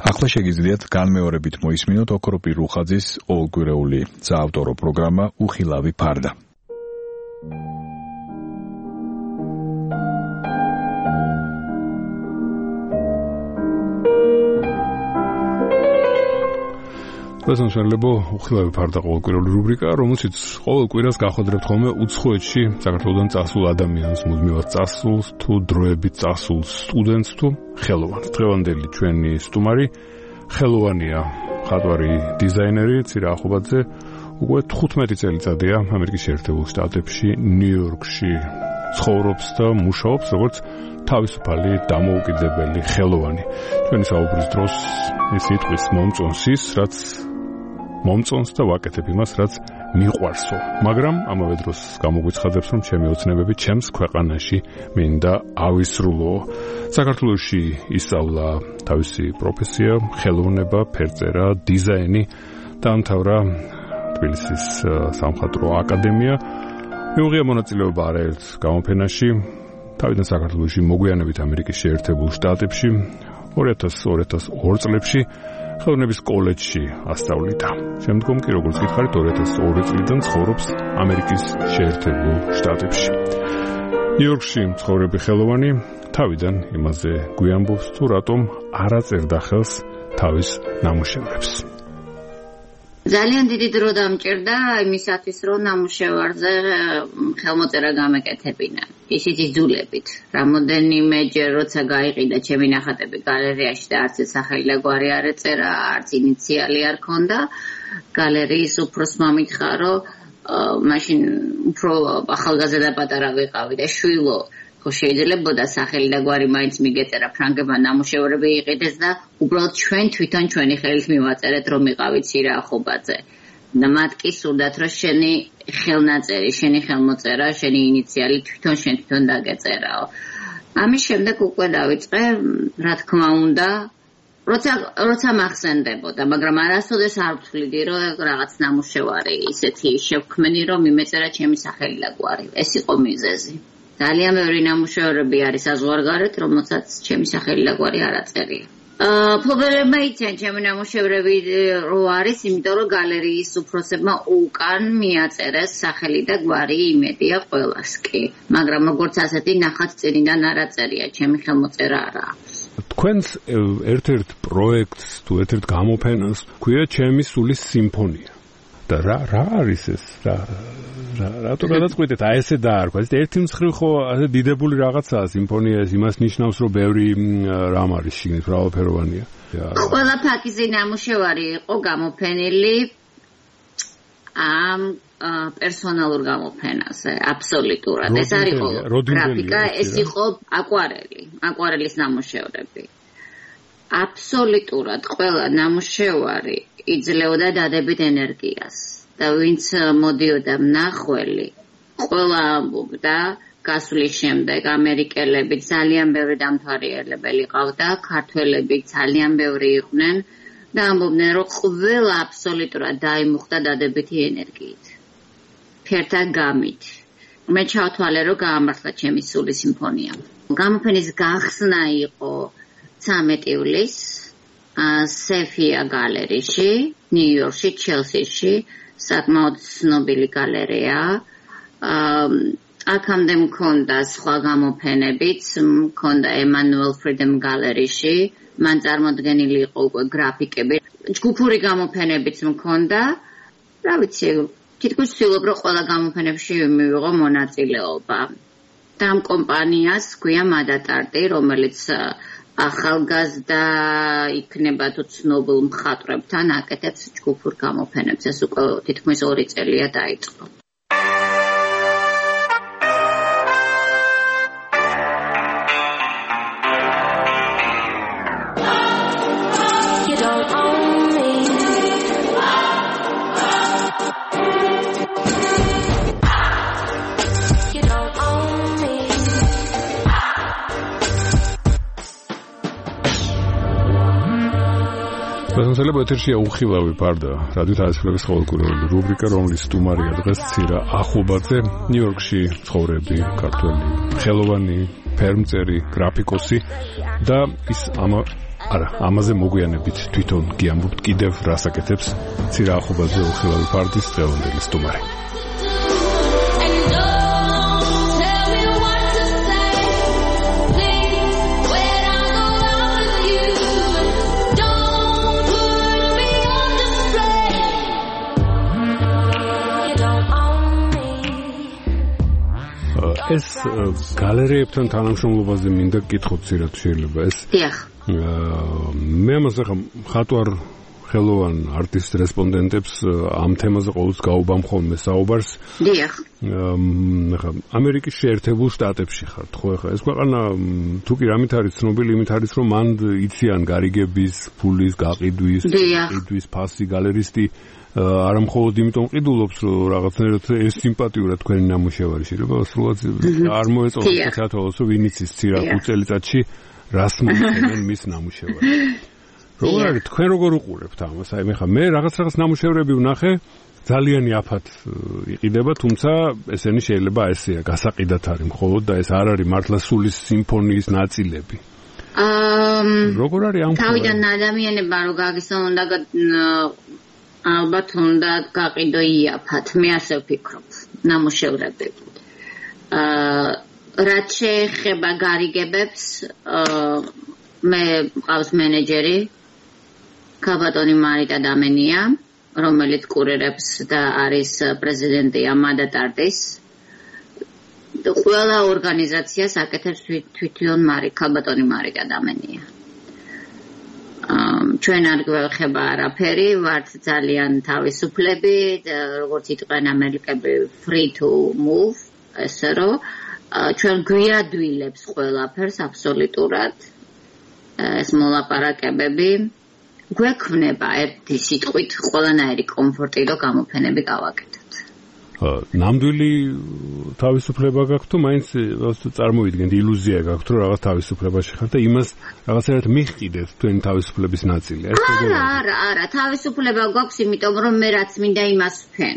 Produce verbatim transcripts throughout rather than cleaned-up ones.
ახლა შეგიძლიათ განმეორებით მოისმინოთ ოქროპირ რუხაძის ორკვირეული საავტორო პროგრამა უხილავი ფარდა. დღეს შეიძლება უხილავი ფარდა ყოველკვირეული რუბრიკა, რომელშიც ყოველ კვირას გახვედრებთ ხოლმე უცხოეთში საქართველოდან წასულ ადამიანს, მუდმივად წასულს თუ დროებით წასულ სტუდენტს თუ ხელოვანს. დღევანდელი ჩვენი სტუმარი ხელოვანია, მხატვარი, დიზაინერი ცირა ახობაძე, უკვე თხუთმეტი წელიწადია ამერიკის შეერთებულ შტატებში, ნიუ-იორკში ცხოვრობს და მუშაობს როგორც თავისუფალი დამოუკიდებელი ხელოვანი. ჩვენი საუბრის დროს ეს სიტყვის მომწონს ის, რაც მომწონს და ვაკეთებ იმას, რაც მიყვარსო. მაგრამ ამავე დროს გამოგვიცხადებს, რომ ჩემი ოცნებები ჩემს ქვეყანაში მინდა ავისრულო. საქართველოში ისწავლა თავისი პროფესია, ხელოვნება, ფერწერა, დიზაინი, დაამთავრა თბილისის სამხატვრო აკადემია. მიუღია მონაწილეობა არაერთ გამოფენაში, თავიდან საქართველოში მოგვიანებით ამერიკის შეერთებულ შტატებში, ორი ათას ორ წლებში ხელოვნების კოლეჯში ასწავლიდა. შემდგომ კი როგორც გითხარით ორი ათას ორი წლიდან ცხოვრობს ამერიკის შეერთებულ შტატებში. ნიუ-იორკში მცხოვრები ხელოვანი თავიდან იმაზე გვიამბობს, თუ რატომ არ აწერდა ხელს თავის ნამუშევრებს. ძალიან დიდი დრო დამჭირდა იმისათვის, რომ ნამუშევარზე ხელმოწერა გამეკეთებინა. ისიც იძულებით. რამოდენიმეჯერ როცა გაიყიდა ჩემი ნახატები გალერეაში და არც სახელი და გვარი არ ეწერა, არც ინიციალი არ ქონდა, გალერეის უფროსმა მითხრა, რომ მაშინ უფრო ახალგაზრდა პატარა ვიყავი და შვილო, ხო შეიძლებოდა სახელი და გვარი მაინც მიგეწერა, ფრანგებმა ნამუშევრები იყიდეს და უბრალოდ ჩვენ თვითონ ჩვენი ხელით მივაწერეთ, რომ იყავით ცირა ახობაძე. და მათ კი სურდათ, რომ შენი ხელნაწერი, შენი ხელმოწერა, შენი ინიციალი თვითონ შენ თვითონ დაგეწერაო. ამის შემდეგ უკვე დავიწყე, რა თქმა უნდა, როცა როცა მახსენდებოდა, მაგრამ არასოდეს არ ვთვლიდი, რომ რაღაც ნამუშევარი ისეთი შევქმნი, რომ იმეწერა ჩემი სახელი და გვარი. ეს იყო მიზეზი. ძალიან ბევრი ნამუშევრები არის საზღვარგარეთ, რომელსაც ჩემი სახელი და გვარი არ აწერია. ფლობელებმა იციან ჩემი ნამუშევრები რო არის, იმიტომ რომ გალერეის უფროსებმა უკან მიაწერეს სახელი და გვარი, იმედია ყველას კი. მაგრამ როგორც ასეთი ნახატ წინიდან არ აწერია, ჩემი ხელმოწერა არა აქვს. თქვენს ერთ-ერთ პროექტს თუ ერთ-ერთ გამოფენას ქვია ჩემი სულის სიმფონია. და რა რა არის ეს? რა რატო გადაწყვეტეთ აი ესე დაარქვა? ერთი მსხრივ ხო ასე დიდებული რაღაცაა სიმფონია, ეს იმას ნიშნავს, რომ ბევრი რამ არის შიგნით, მრავალფეროვანია. ყველა ფაქიზი ნამუშევარი იყო გამოფენილი ამ პერსონალურ გამოფენაზე, აბსოლუტურად. ეს არ იყო გრაფიკა, ეს იყო აკვარელი, აკვარელის ნამუშევრები. აბსოლუტურად ყველა ნამუშევარი იძლეოდა დადებით ენერგიას და ვინც მოდიოდა მნახველი, ყველა ამბობდა გასვლის შემდეგ ამერიკელები ძალიან ბევრი დამთვალიერებელი ყავდა, ქართველები ძალიან ბევრი იყვნენ და ამბობდნენ, რომ ყველა აბსოლუტურად დაიმუხტა დადებითი ენერგიით. ფერთა გამით. მე ჩავთვალე, რომ გაამართლა ჩემი სული სიმფონია. გამოფენის გახსნა იყო ცამეტი ივლისს სეფია გალერეში, ნიუ-იორკში, ჩელსიში, საკმაოდ ცნობილი გალერეა. აქამდე მქონდა სხვა გამოფენებიც, მქონდა ემანუელ ფრიდემ გალერეში, მან წარმოდგენილი იყო უკვე გრაფიკები. ჯგუფური გამოფენებიც მქონდა. რა ვიცი, თითქოს ვცდილობ, რომ ყველა გამოფენებში მივიღო მონაწილეობა. და ამ კომპანიას გვია მადატარტი, რომელიც ახალგაზრდა იქნება თუ ცნობილ მხატვრებთან აკეთებს ჯგუფურ გამოფენებს. ეს უკვე თითქმის ორი წელია დაიწყო. შეიძლება ეთერშია უხილავი ფარდა, რადიო თავისუფლების ყოველკვირეული რუბრიკა, რომლის სტუმარია დღეს ცირა ახობაძე, ნიუ-იორკში ცხოვრები, ქართველი ხელოვანი, ფერმწერი, გრაფიკოსი და ის ამ არა, ამაზე მოგვიანებით თვითონ გიამბობთ კიდევ რასაკეთებს ცირაახობაზე უხილავი ფარდის დღევანდელი სტუმარი. ეს გალერეებთან თანამშრომლობაზე მინდა გკითხოთ ცირად შეიძლება ეს. დიახ. მე ამას ახლა მხატვარ ხელოვან არტისტ რესპონდენტებს ამ თემაზე ყოველთვის გაუბამ ხოლმე საუბარს. დიახ. ახლა ამერიკის შეერთებულ შტატებში ხართ ხო ახლა ეს ქვეყანა თუ კი რამით არის ცნობილი იმით არის რომ მან იციან გარიგების, ფულის გაყიდვის, ყიდვის ფასი გალერისტი არა მხოლოდ იმიტომ ყიდულობს რომ რაღაცნაირად ეს სიმპათიურად თქვენი ნამუშევარი შეიძლება სრულად არ მოეწონათ საქართველოს ვინ იცის ცირა ხუთ წელიწადში რას მოიწევენ მის ნამუშევარს. როგორ არის თქვენ როგორ უყურებთ ამას? აი მე ხა მე რაღაც რაღაც ნამუშევრები ვნახე ძალიან იაფად იყიდება, თუმცა ესენი შეიძლება ესეა გასაყიდად არის მხოლოდ და ეს არ არის მართლა სულის სიმფონიის ნაწილები. აა როგორ არის ამ თავიდან ადამიანებმა რომ გაგისწონ უნდა ალბათ უნდა გაყიდო იაფად, მე ასე ვფიქრობ, ნამუშევრები. აა რაც შეეხება გარიგებებს, აა მე მყავს მენეჯერი ქაბატონი მარიტა დამენია, რომელიც კურირებს და არის პრეზიდენტი ამადატარტის. ყველა ორგანიზაციას აკეთებს თვითონ მარი ქაბატონი მარიტა დამენია. ჩვენ არ გვეხება არაფერი, ვართ ძალიან თავისუფლები, როგორც იტყვიან ამერიკები free to move, ესე რომ ჩვენ გვიადვილებს ყველაფერს აბსოლუტურად. ეს მოლაპარაკებები გვექნება ერთი სიტყვით ყველანაირი კომფორტი და გამოფენები გავაკეთოთ. ნამდვილი თავისუფლება გაქვთ თუ მაინც წარმოიდგენთ ილუზია გაქვთ რომ რაღაც თავისუფლებაში ხართ და იმას რაღაცნაირად მიჰყიდეთ თქვენი თავისუფლების ნაწილი. ეს არა, არა, არა, თავისუფლება გვაქვს, იმიტომ რომ მე რაც მინდა იმას ვფენ.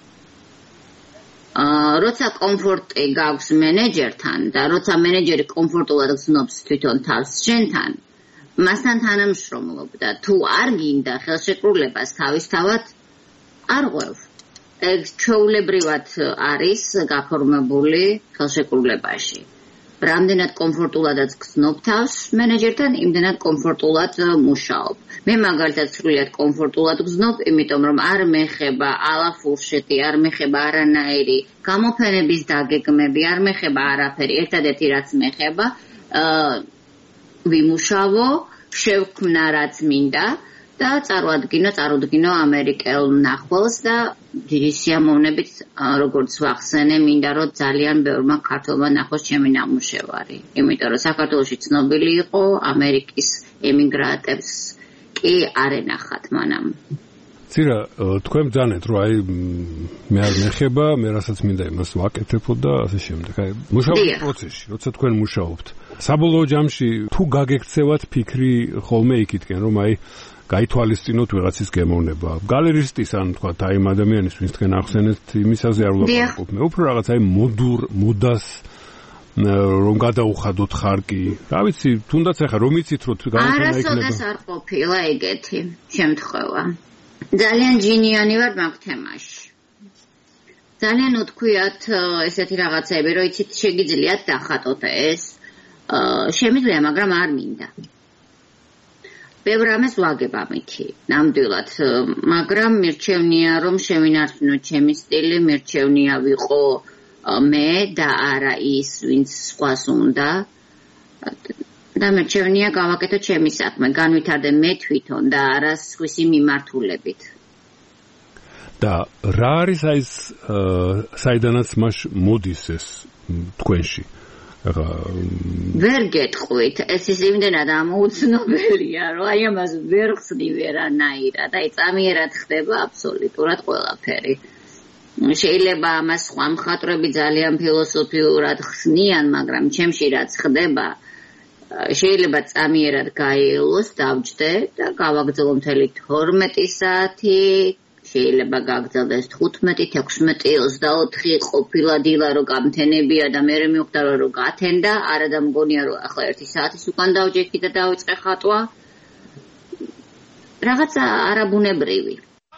აა როცა კომფორტი გაქვს მენეჯერთან და როცა მენეჯერი კომფორტულად გზნობს თვითონ თავს შენთან, მასთან თანამშრომლობ და თუ არ გინდა ხელშეკრულებას თავისთავად არ ღვევ. ეს ჩვეულებრივად არის გაფორმებული ხელშეკრულებაში. რამდენად კომფორტულადაც გზნობ თავს მენეჯერთან, იმდენად კომფორტულად მუშაობ. მე მაგალითად სრულიად კომფორტულად გზნობ, იმიტომ რომ არ მეხება ალაფურშეტი, არ მეხება არანაირი გამოფენების დაგეგმები, არ მეხება არაფერი. ერთადერთი რაც მეხება, აა ვიმუშავო, შევქმნა რაც მინდა და წარმოადგინო, წარუდგინო ამერიკელ მნახველს და დიდი სიამოვნებით, როგორც ვახსენე, მინდა რომ ძალიან ბევრმა ქართველმა ნახოს ჩემი ნამუშევარი. იმიტომ რომ საქართველოში ცნობილი იყო, ამერიკის ემიგრანტებს კი არ ენახათ მანამ. ცირა, თქვენ ბრძანეთ, რომ აი მე არ მეხება, მე რასაც მინდა იმას ვაკეთებო და ასე შემდეგ. აი მუშაობის პროცესში, როცა თქვენ მუშაობთ, საბოლოო ჯამში თუ გაგექცევათ ფიქრი ხოლმე იქითკენ, რომ აი გაითვალისწინოთ ვიღაცის გემოვნება. გალერისტის ან თქვა აი იმ ადამიანის, ვინც თქვენ ახსენეთ, იმისაზე არ ვლაპარაკობ. მე უფრო რაღაც აი მოდურ, მოდას რომ გადაუხადოთ ხარკი. რა ვიცი, თუნდაც ახლა რომ იცით რომ გამოფენა იქნება. არასოდეს არ ყოფილა ეგეთი შემთხვევა. ძალიან ჯინიანი ვარ მაგ თემაში. ძალიან უთქვიათ ესეთი რაღაცები, რომ იცით შეგიძლიათ დახატოთ ეს. შემიძლია, მაგრამ არ მინდა. ბევრ ამას ვაგებ ამითი, ნამდვილად, მაგრამ მირჩევნია, რომ შევინარჩუნო ჩემი სტილი, მირჩევნია ვიყო მე და არა ის, ვინც სხვას უნდა. და მირჩევნია გავაკეთო ჩემი საქმე, განვითარდე მე თვითონ და არა სხვისი მიმართულებით. და რა არის ეს საიდანაც მას მოდის ეს თქვენში? ვერ გეტყვით, ეს ის იმდენად ამოუცნობელია, რომ აი ამას ვერ ხსნი ვერანაირად, აი წამიერად ხდება აბსოლუტურად ყველაფერი. შეიძლება ამას სხვა მხატვრები ძალიან ფილოსოფიურად ხსნიან, მაგრამ ჩემში რაც ხდება, შეიძლება წამიერად გაიელოს, დავჯდე და გავაგრძელო მთელი თორმეტი საათი, შეიძლება გაგრძელდეს თხუთმეტი, ექვსმეტი, ოცდაოთხი, ყოფილა დილა რომ გამთენებია და მე მივხვდა რომ გათენდა, არა და მგონია რომ ახლა ერთი საათის უკან დავჯექი და დავიწყე ხატვა. რაღაცა არაბუნებრივი.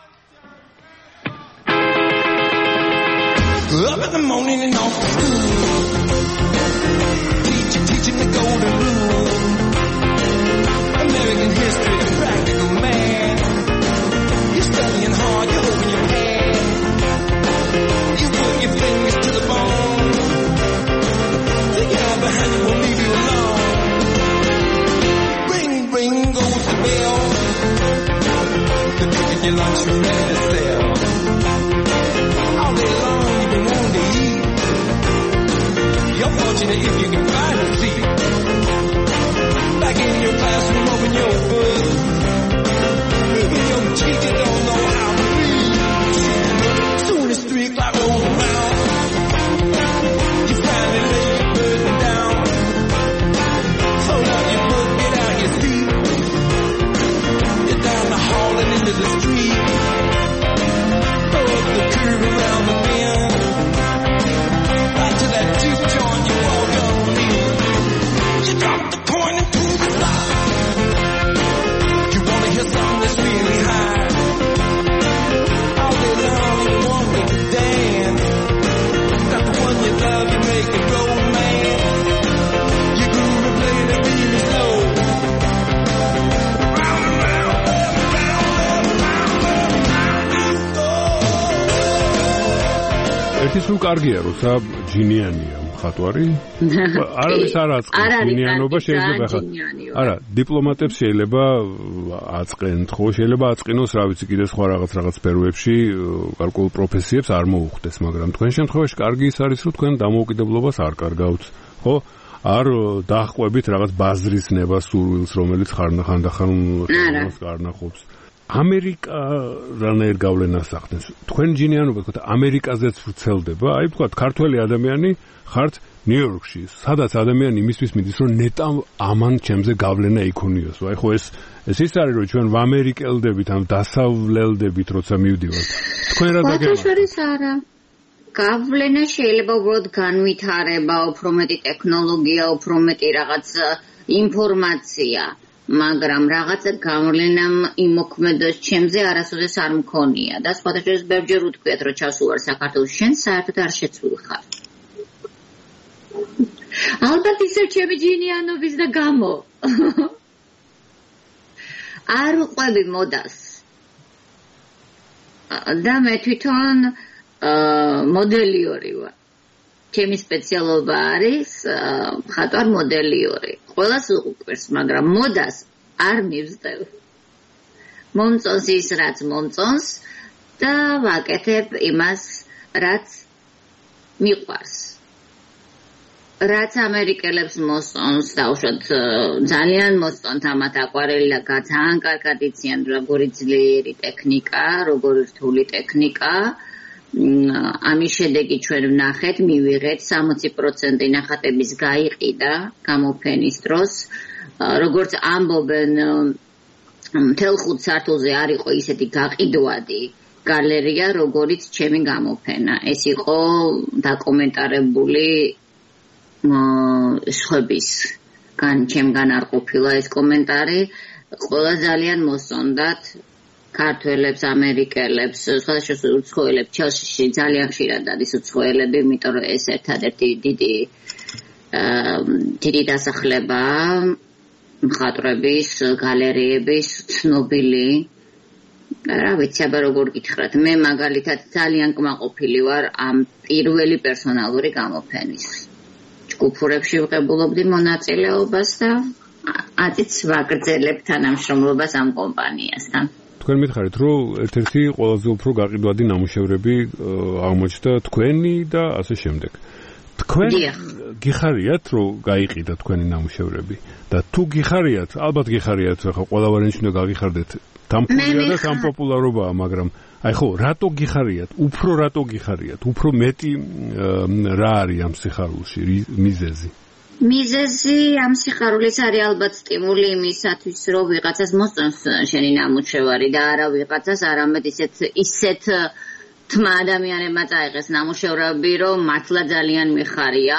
Up in the morning and off to school. Teacher teaching the golden rule. American history, practical man. You're studying hard, you're holding your hand. You put your fingers to the bone. The guy behind you won't leave you alone. Ring, ring goes the bell. They're taking your lunch, you're ready to sell. All day long you've been wanting to eat. You're fortunate if you can find a seat. Back in your classroom, open your book. Even your teacher don't know how to read. Soon as three o'clock rolls around, you finally lay your burden down. Fold out your book, get out your seat. You're down the hall and into the street. Go up the curve around the bend. Right to that juke joint you walk on in. You drop the coin into the slot. You wanna hear something that's really high. All day long you want to dance. Got the one you love, you make it romance. You groove and play the beat is slow. Round and round, round, round, round, round, round, round. ერთის რომ კარგია, როცა ჯინიანია მხატვარი. არ არის არაწყენ ჯინიანობა შეიძლება ხა. არა, დიპლომატებს შეიძლება აწყენ, ხო, შეიძლება აწყინოს, რა ვიცი, კიდე სხვა რაღაც რაღაც სფეროებში გარკვეულ პროფესიებს არ მოუხდეს, მაგრამ თქვენ შემთხვევაში კარგი ის არის, რომ თქვენ დამოუკიდებლობას არ კარგავთ, ხო? არ დაახყვებით რაღაც ბაზრის ნებას სურვილს, რომელიც ხანდახან ხელს გარნახობს. ამერიკა რანაირ გავლენას ახდენს. თქვენ ჯინიანობა თქო ამერიკაზეც ვრცელდება. აი თქვა ქართველი ადამიანი ხართ ნიუ-იორკში, სადაც ადამიანი იმისთვის მიდის, რომ ნეტა ამან ჩემზე გავლენა იქონიოს. აი ხო ეს ეს ის არის, რომ ჩვენ ვამერიკელდებით, ამ დასავლელდებით, როცა მივდივართ. თქვენ რა დაგემართოთ? არა. გავლენა შეიძლება უბრალოდ განვითარება, უფრო მეტი ტექნოლოგია, უფრო მეტი რაღაც ინფორმაცია. მაგრამ რაღაცა გავლენამ იმოქმედოს ჩემზე არასოდეს არ მქონია და სხვათა შორის ბევრჯერ უთქვიათ რომ ჩავსულარ საქართველოს შენ საერთოდ არ შეცვლილ ხარ. ალბათ ისე ჩემი ჯინიანობის და გამო. არ ვყვები მოდას. და მე თვითონ მოდელიორი ვარ. ჩემი სპეციალობა არის მხატვარ მოდელიორი. ყველას უყვარს, მაგრამ მოდას არ მივსდევ. მომწონს ის, რაც მომწონს და ვაკეთებ იმას, რაც მიყვარს. რაც ამერიკელებს მოსწონს, დაუშვათ ძალიან მოსწონთ ამათ აკვარელი და ძალიან კარგად იციან როგორი ძლიერი ტექნიკა, როგორი რთული ტექნიკა. ამის შედეგი ჩვენ ვნახეთ, მივიღეთ სამოცი პროცენტი ნახატების გაიყიდა გამოფენის დროს. როგორც ამბობენ, მთელ ხუთ სართულზე არ იყო ისეთი გაყიდვადი გალერეა, როგორიც ჩემი გამოფენა. ეს იყო დაკომენტარებული სხვებისგან, ჩემგან არ ყოფილა ეს კომენტარი. ყველა ძალიან მოსწონდათ. ქართველებს, ამერიკელებს, სხვადასხვა უცხოელებს, ჩელსიში ძალიან ხშირად არის უცხოელები, იმიტომ რომ ეს ერთადერთი დიდი დიდი დასახლება მხატვრების, გალერეების ცნობილი. რა ვიცი, აბა როგორ გითხრათ, მე მაგალითად ძალიან კმაყოფილი ვარ ამ პირველი პერსონალური გამოფენის. ჯგუფურებში ვღებულობდი მონაწილეობას და აწიც ვაგრძელებ თანამშრომლობას ამ კომპანიასთან. თქვენ მითხარით, რომ ერთ-ერთი ყველაზე უფრო გაყიდვადი ნამუშევრები აღმოჩნდა თქვენი და ასე შემდეგ. თქვენ გიხარიათ, რომ გაიყიდა თქვენი ნამუშევრები და თუ გიხარიათ, ალბათ გიხარიათ, ხო ყველა ვარიანტი უნდა გაგიხარდეთ. დამფუძნდა და სამპოპულარობაა, მაგრამ აი ხო, რატო გიხარიათ? უფრო რატო გიხარიათ? უფრო მეტი რა არის ამ სიხარულში მიზეზი? მიზეზი ამ სიხარულის არის ალბათ სტიმული იმისათვის, რომ ვიღაცას მოსწონს შენი ნამუშევარი და არა ვიღაცას, არამედ ისეთ ისეთ თმა ადამიანებმა წაიღეს ნამუშევრები, რომ მართლა ძალიან მიხარია.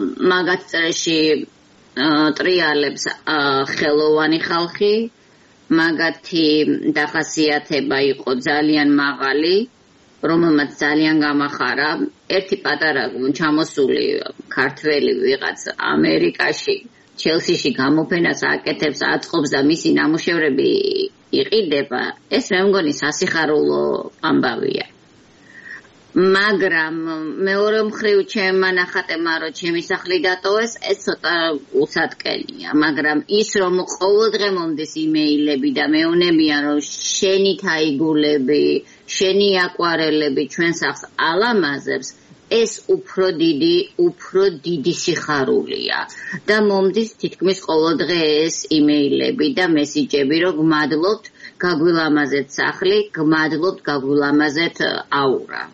მაგათ წრეში ტრიალებს ხელოვანი ხალხი, მაგათი დახასიათება იყო ძალიან მაღალი, რომელმაც ძალიან გამახარა ერთი პატარა ჩამოსული ქართველი ვიღაც ამერიკაში ჩელსიში გამოფენას აკეთებს, აწყობს და მისი ნამუშევრები იყიდება, ეს მე მგონი სასიხარულო ამბავია. მაგრამ მეორე მხრივ ჩემმა ნახატებმა რომ ჩემი სახლი დატოვეს, ეს ცოტა უსადკენია, მაგრამ ის რომ ყოველდღე მომდის იმეილები და მეუნებიან რომ შენი თაიგულები, შენი აკვარელები ჩვენ სახლს ალამაზებს, ეს უფრო დიდი, უფრო დიდი სიხარულია და მომდის თითქმის ყოველდღე ეს იმეილები და მესიჯები რომ გმადლობთ, გაგვილამაზეთ სახლი, გმადლობთ, გაგვილამაზეთ აურა.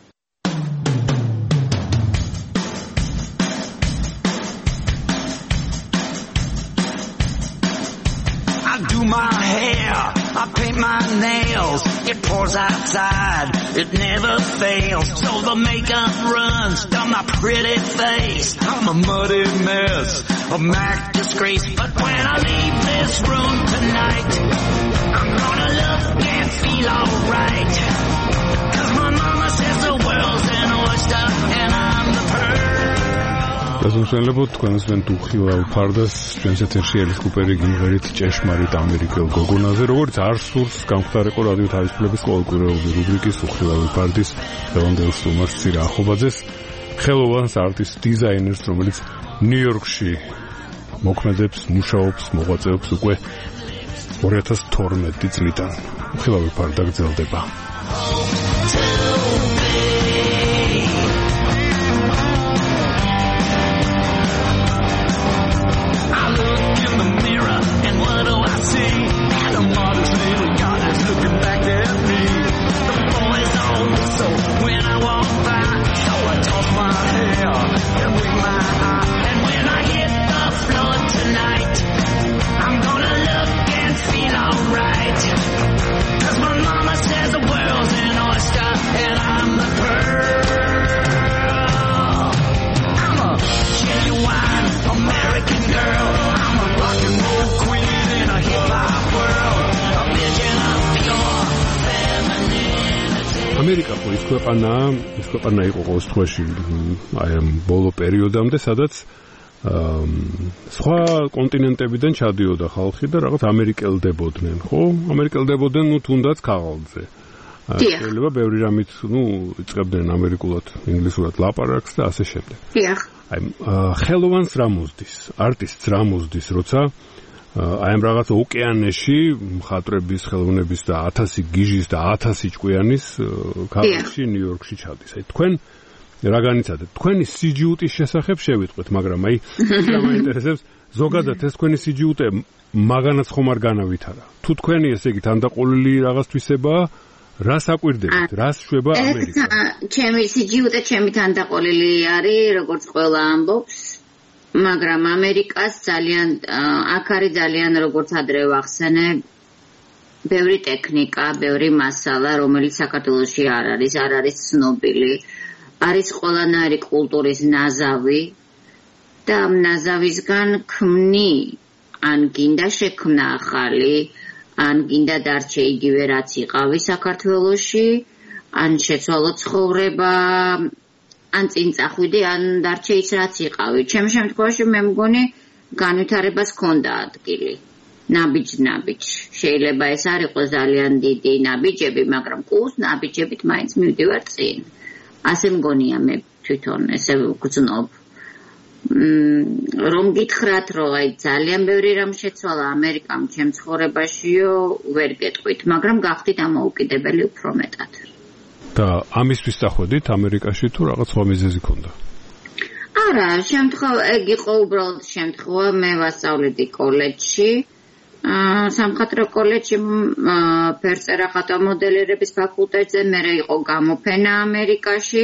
Do my hair, I paint my nails. It pours outside, it never fails. So the makeup runs down my pretty face. I'm a muddy mess, a Mac disgrace. But when I leave this room tonight, I'm gonna look and feel alright. Cause my mama says the world's an oyster and I'm the pearl. გასამშენებლო თქვენს ვენ უხილავ ფარდას ჩვენს ეთერში ელის კუპერი გიმღერით ჭეშმარიტ ამერიკელ გოგონაზე, როგორც არ სურს გამختارიყო რადიო თავისუფლების ყოველკვირეული რუბრიკის უხილავი ფარდის დღევანდელ სტუმარს ცირა ახობაძეს, ხელოვანს არტის დიზაინერს, რომელიც ნიუ-იორკში მოქმედებს, მუშაობს, მოღვაწეობს უკვე ორი ათას თორმეტი წლიდან. უხილავი ფარდა გრძელდება. ამერიკა ხო ის ქვეყანაა, ის ქვეყანა იყო ყოველ შემთხვევაში აი ამ ბოლო პერიოდამდე, სადაც სხვა კონტინენტებიდან ჩადიოდა ხალხი და რაღაც ამერიკელდებოდნენ, ხო? ამერიკელდებოდნენ, ну, თუნდაც ქაღალდზე. შეიძლება ბევრი რამით, ну, იწყებდნენ ამერიკულად, ინგლისურად ლაპარაკს და ასე შემდეგ. დიახ. აი ხელოვანს რა მოსდის, არტისტს რა მოსდის, როცა აი ამ რაღაც ოკეანეში მხატვრების, ხელოვნების და ათასი გიჟის და ათასი ჭკვიანის ქალაქში ნიუ-იორკში ჩადის. აი თქვენ რა განიცადეთ? თქვენი სიჯიუტის შესახებ შევიტყვეთ, მაგრამ აი რა მაინტერესებს ზოგადად ეს თქვენი სიჯიუტე მაგანაც ხომ არ განავითარა. თუ თქვენი ესე იგი თანდაყოლილი რაღაც თვისებაა, რას აკვირდებით? რას შვება ამერიკა? ჩემი სიჯიუტე ჩემი თანდაყოლილი არის, როგორც ყველა ამბობს. მაგრამ ამერიკას ძალიან აქ არის ძალიან როგორც ადრე ვახსენე ბევრი ტექნიკა, ბევრი მასალა, რომელიც საქართველოში არ არის, არ არის ცნობილი. არის ყველანაირი კულტურის ნაზავი და ამ ნაზავისგან ქმნი, ან გინდა შექმნა ახალი, ან გინდა დარჩე იგივე რაც იყავი საქართველოში, ან შეცვალო ცხოვრება, ან წინ წახვიდე, ან დარჩე ის რაც იყავი. ჩემ შემთხვევაში მე მგონი განვითარებას ჰქონდა ადგილი. ნაბიჯ-ნაბიჯ. შეიძლება ეს არ იყოს ძალიან დიდი ნაბიჯები, მაგრამ კურს ნაბიჯებით მაინც მივდივარ წინ. ასე მგონია მე თვითონ ესე ვგრძნობ. რომ გითხრათ, რომ აი ძალიან ბევრი რამ შეცვალა ამერიკამ ჩემ ცხოვრებაშიო, ვერ გეტყვით, მაგრამ გახდით ამოუკიდებელი უფრო მეტად. და ამისთვის წახვედით ამერიკაში თუ რაღაც სხვა მიზეზი ქონდა? არა, შემთხვევა ეგ იყო უბრალოდ შემთხვევა, მე ვასწავლედი კოლეჯში. სამხატვრო კოლეჯში ფერწერა ხატვამოდელირების ფაკულტეტზე, მე იყო გამოფენა ამერიკაში,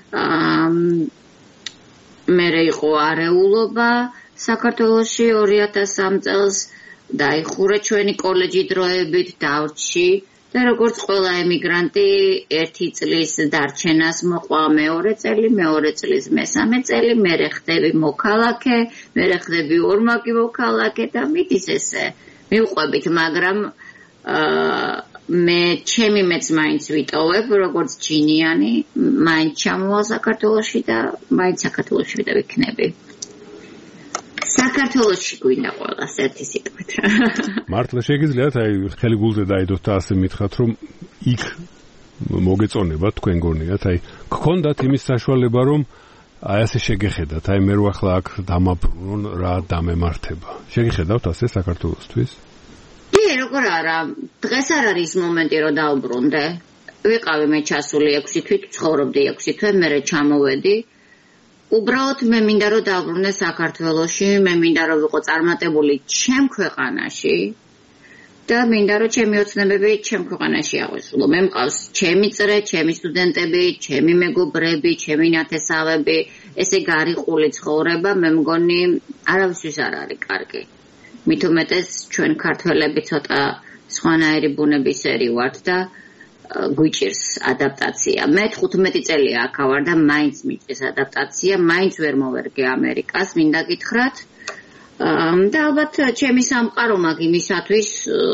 მე იყო არეულობა საქართველოში ორი ათას სამ წელს, დაიხურა ჩვენი კოლეჯი დროებით, დავრჩი და როგორც ყველა ემიგრანტი ერთი წლის დარჩენას მოყვა მეორე წელი, მეორე წლის მესამე წელი, მე ხდები მოქალაქე, მე ხდები ორმაგი მოქალაქე და მიდის ესე მივყვებით, მაგრამ მე ჩემი მეც მაინც ვიტოვებ როგორც ჯინიანი, მაინც ჩამოვალ საქართველოში და მაინც საქართველოში ვიდა ვიქნები. საქართველოში გვინდა ყველას ერთი სიტყვით. მართლა შეგიძლიათ აი ხელი გულზე დაიდოთ და ასე მითხრათ რომ იქ მოგეწონება თქვენ გონიათ აი გქონდათ იმის საშუალება რომ აი ასე შეგეხედათ აი მე რო ახლა აქ დამაბრუნონ რა დამემართება. შეგეხედავთ ასე საქართველოსთვის? კი, როგორ არა, დღეს არ არის მომენტი რომ დაუბრუნდე. ვიყავი მე ჩასული ექვსი თვით, ცხოვრობდი ექვსი თვე, მერე ჩამოვედი. უბრალოდ მე მინდა რომ დავბრუნდე საქართველოში, მე მინდა რომ ვიყო წარმატებული ჩემ ქვეყანაში და მინდა რომ ჩემი ოცნებები ჩემ ქვეყანაში აღვესრულო. მე მყავს ჩემი წრე, ჩემი სტუდენტები, ჩემი მეგობრები, ჩემი ნათესავები, ესე გარიყული ცხოვრება, მე მგონი არავისთვის არ არის კარგი. მით უმეტეს ჩვენ ქართველები ცოტა სხვანაირი ბუნებისერი ვართ და გვიჭირს ადაპტაცია. მე თხუთმეტი წელია აქ ვარ და მაინც მიჭირს ადაპტაცია, მაინც ვერ მოვერგე ამერიკას, მინდა გითხრათ. და ალბათ ჩემი სამყარო მაგ იმისათვის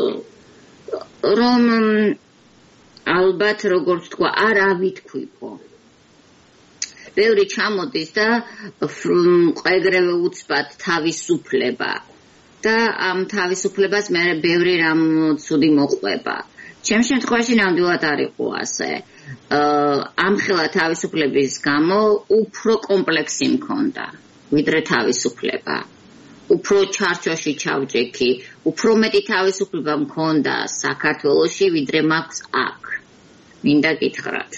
რომ ალბათ როგორც თქვა არ ავითქვიფო. ბევრი ჩამოდის და ეგრევე უცბად თავისუფლება და ამ თავისუფლებას მე ბევრი რამ ცუდი მოყვება. ჩემ შემთხვევაში ნამდვილად არ იყო ასე. ამხელა თავისუფლების გამო უფრო კომპლექსი მქონდა, ვიდრე თავისუფლება. უფრო ჩარჩოში ჩავჭექი, უფრო მეტი თავისუფლება მქონდა საქართველოში, ვიდრე მაქვს აქ. მინდა გითხრათ.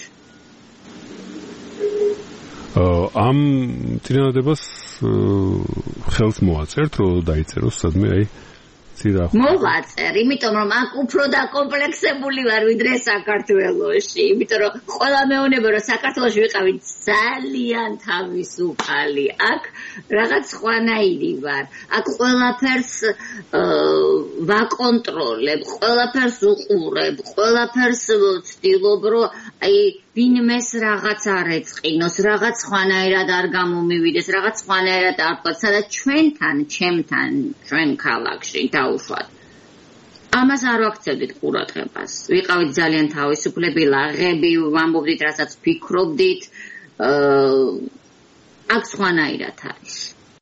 ამ წინადადებას ხელს მოაწერთ, რომ დაიწეროს სადმე აი ცირა. მოვაწერ, იმიტომ რომ აქ უფრო დაკომპლექსებული ვარ ვიდრე საქართველოში, იმიტომ რომ ყველა მეუბნება რომ საქართველოში ვიყავი ძალიან თავისუფალი, აქ რაღაც ხვანაირი ვარ. აქ ყველაფერს ვაკონტროლებ, ყველაფერს უყურებ, ყველაფერს ვცდილობ რომ აი ვინმეს რაღაც არ ეწყინოს, რაღაც ხვანაირად არ გამომივიდეს, რაღაც ხვანაირად არ ვთქვათ, სადაც ჩვენთან, ჩემთან, ჩვენ ქალაქში დაუშვათ. ამას არ ვაქცევდით ყურადღებას. ვიყავით ძალიან თავისუფლები, ლაღები, ვამბობდით, რასაც ფიქრობდით. აქ სხვანაირად არის.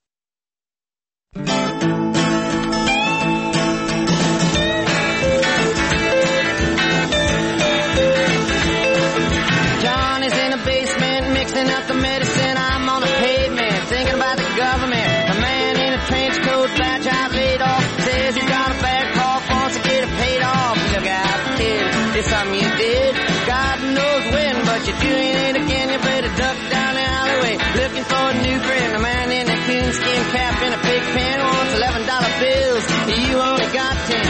Up the medicine, I'm on the pavement, thinking about the government. A man in a trench coat, flat job laid off, says he's got a bad cough, wants to get it paid off. Look out, kid, it's something you did. God knows when, but you're doing it again. You better duck down the alleyway, looking for a new friend. A man in a coonskin cap and a big pen wants eleven dollar bills. You only got ten.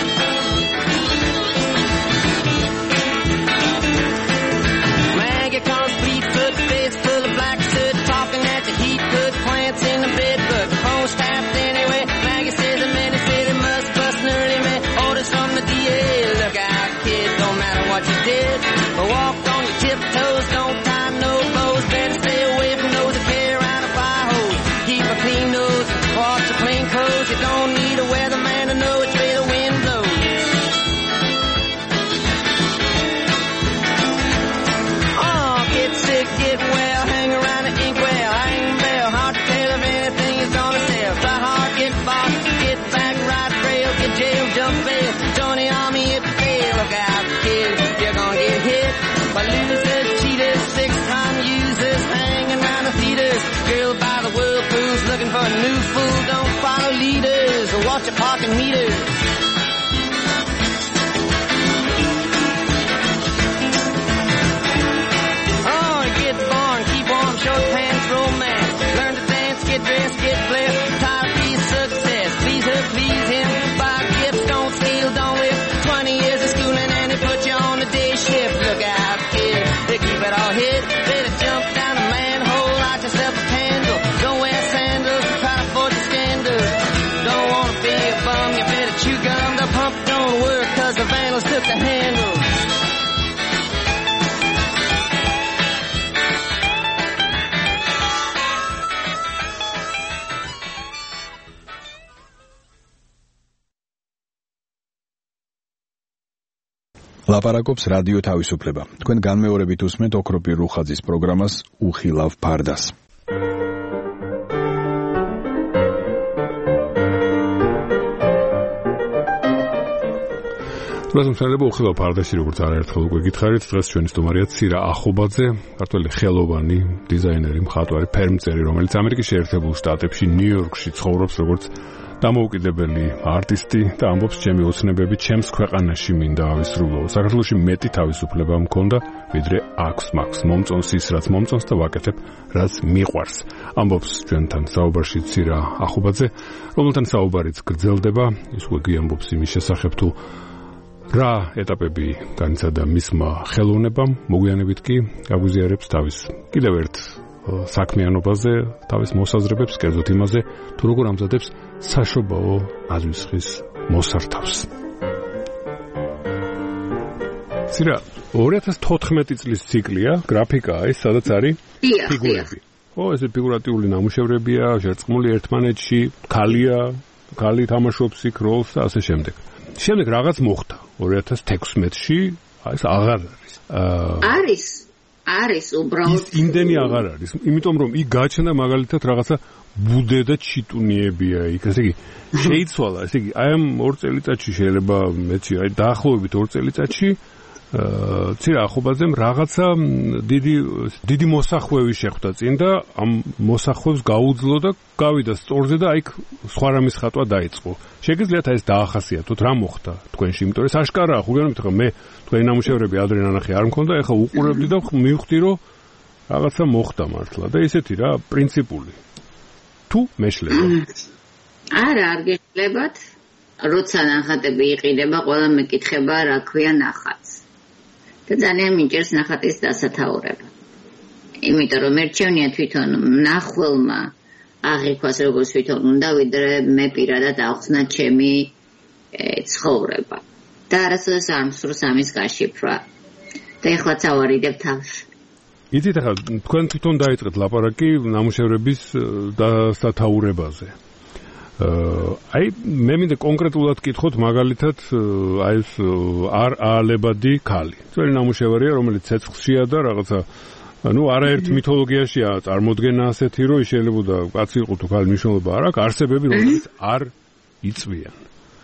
Man, get comes fleet foot, face full of black soot, talking at the heat, put plants in the bed, but the phone's tapped anyway. Maggie says the man said it must bust an early man. Orders from the D A. Look out, kid, don't matter what you did. Walk on your tiptoes, don't tie no bows. Better stay away from those that carry around a fire hose. Keep a clean nose, wash your plain clothes. You don't need a weatherman to know which way the wind blows. Sick, get well, hang around the inkwell, hang bell, hard to tell if anything is gonna sell. Try hard, get bought, get back, ride trail, get jail, jump bail, join the army if you fail. Look out, kid, you're gonna get hit by losers, cheaters, six-time users, hanging around the theaters. Girl by the whirlpools, looking for a new fool. Don't follow leaders or watch your parking meters. Short pants, romance, learn to dance, get dressed, get blessed, tired of peace, success, please her, please him, buy gifts, don't steal, don't live, twenty years of schooling and they put you on the day shift. Look out, kid, they keep it all hid, better jump down a manhole, light yourself a candle, don't wear sandals, try to avoid the scandal, don't wanna be a bum, you better choose ლაპარაკობს რადიო თავისუფლება. თქვენ განმეორებით უსმენთ ოქროპირ რუხაძის პროგრამას უხილავ ფარდას. რაზმსალება უხილავ ფარდაში, როგორც არაერთხელ უკვე გითხარით, დღეს ჩვენი სტუმარია ცირა ახობაძე, ქართველი ხელოვანი, დიზაინერი, მხატვარი, ფერმწერი, რომელიც ამერიკის შეერთებულ შტატებში, ნიუ-იორკში ცხოვრობს როგორც დამოუკიდებელი არტისტი და ამბობს, ჩემი ოცნებები ჩემს ქვეყანაში მინდა ავისრულო. საქართველოში მეტი თავისუფლება მქონდა, ვიდრე აქვს მაქვს. მომწონს ის, რაც მომწონს და ვაკეთებ, რაც მიყვარს. ამბობს ჩვენთან საუბარში ცირა ახობაძე, რომელთან საუბარიც გრძელდება, ის უკვე გვიამბობს იმის შესახებ, თუ რა ეტაპები განიცადა მისმა ხელოვნებამ, მოგვიანებით კი აგვიზიარებს თავის კიდევ ერთ საქმიანობაზე, თავის მოსაზრებებს, კერძოდ იმაზე, თუ როგორ ამზადებს საშობაო აზვისხის მოსართავს. ცირა, ორი ათას თოთხმეტი წლის ციკლია, გრაფიკაა ეს, სადაც არის ფიგურები. ო, ესე ფიგურატიული ნამუშევრებია, შერწყმული ერთმანეთში, ქალია, ქალი თამაშობს იქ როლს და ასე შემდეგ. შემდეგ რაღაც მოხდა ორი ათას თექვსმეტში, ეს აღარ არის. არის, არის უბრალოდ. ის იმდენი აღარ არის, იმიტომ რომ იქ გაჩნდა მაგალითად რაღაცა ბუდე და ჩიტუნიებია იქ, ესე იგი შეიცვალა, ესე იგი აი ამ ორ წელიწადში შეიძლება მეცი, აი დაახლოებით ორ წელიწადში ცირა ახობაძემ რაღაცა დიდი დიდი მოსახვევი შეხვდა წინ და ამ მოსახვევს გაუძლო და გავიდა სწორზე და აი სხვა რამის ხატვა დაიწყო. შეგიძლიათ ეს დაახასიათოთ, რა მოხდა თქვენში, იმიტომ რომ ეს აშკარაა, ხუგანობით ხა მე თქვენი ნამუშევრები ადრე ნანახი არ მქონდა, ეხლა უყურებდი და მივხვდი რომ რაღაცა მოხდა მართლა და ისეთი რა პრინციპული. თუ მეშლება. არა, არ გეშლებათ, როცა ნახატები იყიდება, ყველა მეკითხება რა ქვია ნახატს. და ძალიან მიჭერს ნახატის დასათაურება. იმიტომ რომ მერჩევნია თვითონ ნახველმა აღიქვას როგორც თვითონ უნდა, ვიდრე მე პირადად ავხსნა ჩემი ცხოვრება. და არასოდეს არ მსურს ამის გაშიფრვა. და ეხლაც ავარიდებ თავს. იცით ახლა თქვენ თვითონ დაიწყეთ ლაპარაკი ნამუშევრების დასათაურებაზე. აი მე მინდა კონკრეტულად კითხოთ მაგალითად აი ეს არ აალებადი ქალი. ძველი ნამუშევარია, რომელიც ცეცხლშია და რაღაცა ну არაერთ მითოლოგიაშია წარმოდგენა ასეთი, რომ შეიძლება კაცი იყო თუ ქალი მნიშვნელობა არ აქვს, არსებები რომელიც არ იწვიან.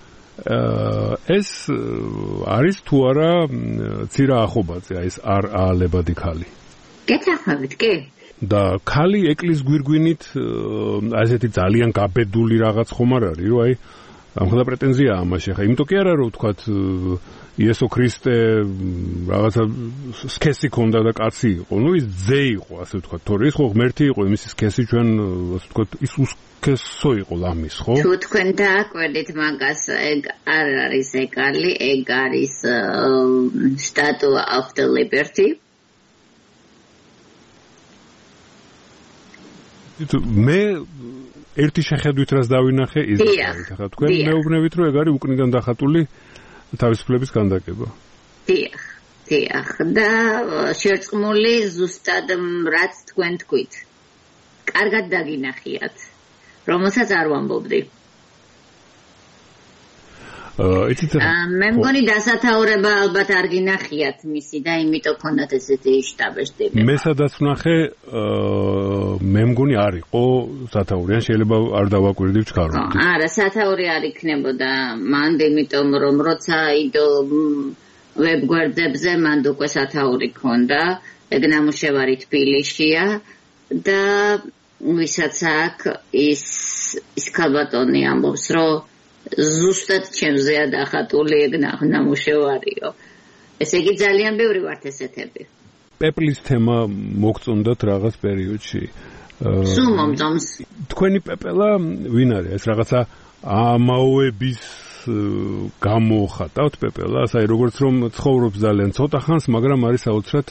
ეს არის თუ არა ცირა ახობაძე, აი ეს არ აალებადი ქალი. გეთახმებით კი? და ქალი ეკლის გვირგვინით ასეთი ძალიან გაბედული რაღაც ხომ არ არის, რომ აი ამხელა პრეტენზია ამაში ხა, იმიტომ კი არა რომ ვთქვათ იესო ქრისტე რაღაცა სქესი ქონდა და კაცი იყო, ну ის ძე იყო, ასე ვთქვათ, თორე ის ხო ღმერთი იყო, იმის სქესი ჩვენ ასე ვთქვათ ის უსქესო იყო ლამის, ხო? თუ თქვენ დააკვირდით მაგას, ეგ არ არის ეკალი, ეგ არის Statue of the Liberty. მე ერთი შეხედვით რაც დავინახე ის არის, ახლა თქვენ მეუბნებით რომ ეგ არის უკნიდან დახატული თავისუფლების განდაკება. დიახ, დიახ, და შერწყმული ზუსტად რაც თქვენ თქვით. კარგად დაგინახიათ, რომელსაც არ ვამბობდი. მე მგონი დასათაურება ალბათ არ გინახიათ მისი და იმიტომ ქონდათ ესეთი შტაბეშტები. მე სადაც ვნახე, მე მგონი არ იყო სათაური, ან შეიძლება არ დავაკვირდი ვჩქარობდი. არა, სათაური არ იქნებოდა მანდ, იმიტომ რომ როცა იდო ვებგვერდებზე მანდ უკვე სათაური ქონდა, ეგ ნამუშევარი თბილისშია და ვისაც აქვს ის ის ქალბატონი ამბობს, რომ ზუსტად ჩემზეა დახატული ეგ ნამუშევარიო. ესე იგი ძალიან ბევრი ვართ ესეთები. პეპლის თემა მოგწონდათ რაღაც პერიოდში. სულ მომწონს. თქვენი პეპელა ვინ არის? ეს რაღაცა ამაოების გამოხატავთ პეპელას, აი როგორც რომ ცხოვრობს ძალიან ცოტა ხანს, მაგრამ არის საოცრად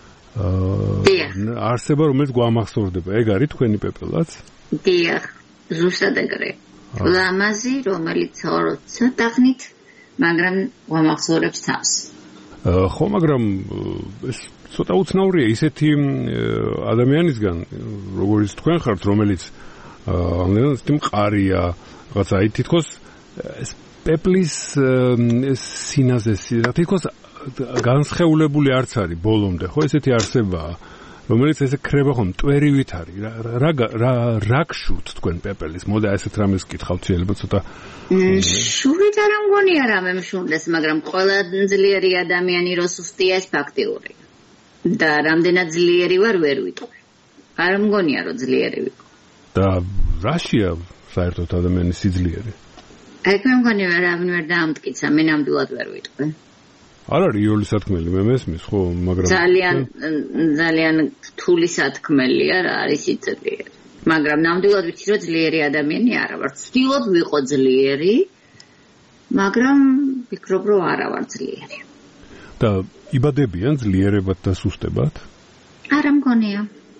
არსება, რომელიც გვამახსოვრდება. ეგ არის თქვენი პეპელაც? დიახ, ზუსტად ეგრე. ლამაზი, რომელიც ცოტა ხნით, მაგრამ გვამახსოვრებს თავს. ხო, მაგრამ ეს ცოტა უცნაურია ისეთი ადამიანისგან, როგორც თქვენ ხართ, რომელიც ამერანს მყარია, რაღაცა აი თითქოს ეს პეპლის სინაზესი რა თქოს განსხეულებული არც არის ბოლომდე, ხო ესეთი არსებაა, რომელიც ესე ქრება ხომ მტვერივით არის. რა რა რა გშურთ თქვენ პეპელის? მოდა ესეთ რამეს გითხავთ შეიძლება ცოტა. შურით არ მგონია რამე მშურდეს, მაგრამ ყველა ძლიერი ადამიანი რო სუსტია ეს ფაქტიური. და რამდენად ძლიერი ვარ ვერ ვიტყვი. არ მგონია რომ ძლიერი ვიყო. და რაშია საერთოდ ადამიანის სიძლიერე? აი მე მგონია რა ვერ დაამტკიცა, მე ნამდვილად ვერ ვიტყვი. არ არის იული სათქმელი, მე მესმის ხო, მაგრამ ძალიან ძალიან რთული სათქმელია რა არის სიძლიერე. მაგრამ ნამდვილად ვიცი რომ ძლიერი ადამიანი არა ვარ. ვცდილობ ვიყო ძლიერი, მაგრამ ვფიქრობ რომ არა ვარ ძლიერი. და იბადებიან ძლიერებად და სუსტებად? არა მგონია.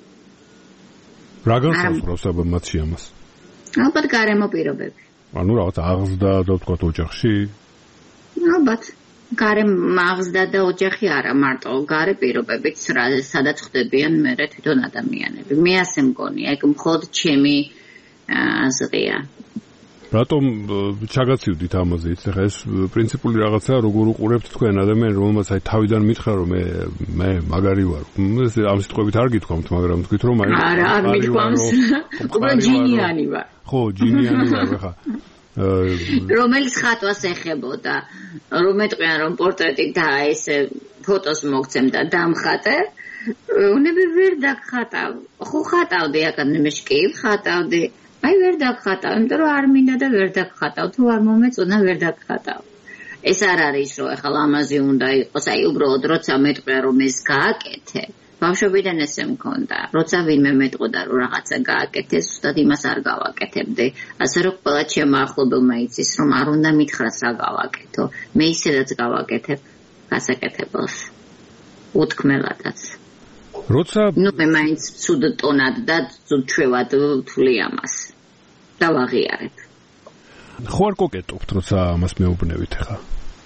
რა განსაზღვრავს აბა მათში ამას? ალბათ გარემო პირობები. ანუ რაღაც აღზრდა და თქვა ოჯახში? ალბათ გარემო აღზრდა და ოჯახი არა, მარტო გარე პირობებიც სადაც ხდებიან მერე თვითონ ადამიანები. მე ასე მგონია, ეგ მხოლოდ ჩემი აზრია. რატომ ჩაგაცივდით ამაზე? ეხლა ეს პრინციპული რაღაცაა, როგორ უყურებთ თქვენ ადამიანს, რომელმაც აი თავიდან მითხრა რომ მე მე მაგარი ვარ. ეს ამ სიტყვებით არ გითქვამთ, მაგრამ თქვით რომ აი არა, არ მითქვამს. უბრალოდ ჯინიანი ვარ. ხო, ჯინიანი ვარ ხა. რომელიც ხატვას ეხებოდა, რომ მეტყვიან რომ პორტრეტი და ესე ფოტოს მოგცემ და დამხატე, უნები ვერ დაგხატავ. ხო ხატავდი აკადემიაში კი ხატავდი. აი ვერ დაგხატავ, იმიტომ რომ არ მინდა და ვერ დაგხატავ, თუ არ მომეწონა ვერ დაგხატავ. ეს არ არის რომ ახლა ამაზე უნდა იყოს, აი უბრალოდ როცა მეტყვია რომ ეს გააკეთე, ბავშვობიდან ესე მქონდა, როცა ვინმე მეტყოდა რომ რაღაცა გააკეთე, ზუსტად იმას არ გავაკეთებდი. ასე რომ ყველა ჩემო ახლობელმა იცის რომ არ უნდა მითხრას რა გავაკეთო, მე ისედაც გავაკეთებ გასაკეთებელს. უთქმელადაც. როცა ნუ მე მაინც ცუდ ტონად და ცუდ ჩვევად ვთვლი ამას. და ვაღიარებ. ხო არ კოკეტობთ, როცა ამას მეუბნევით ახლა?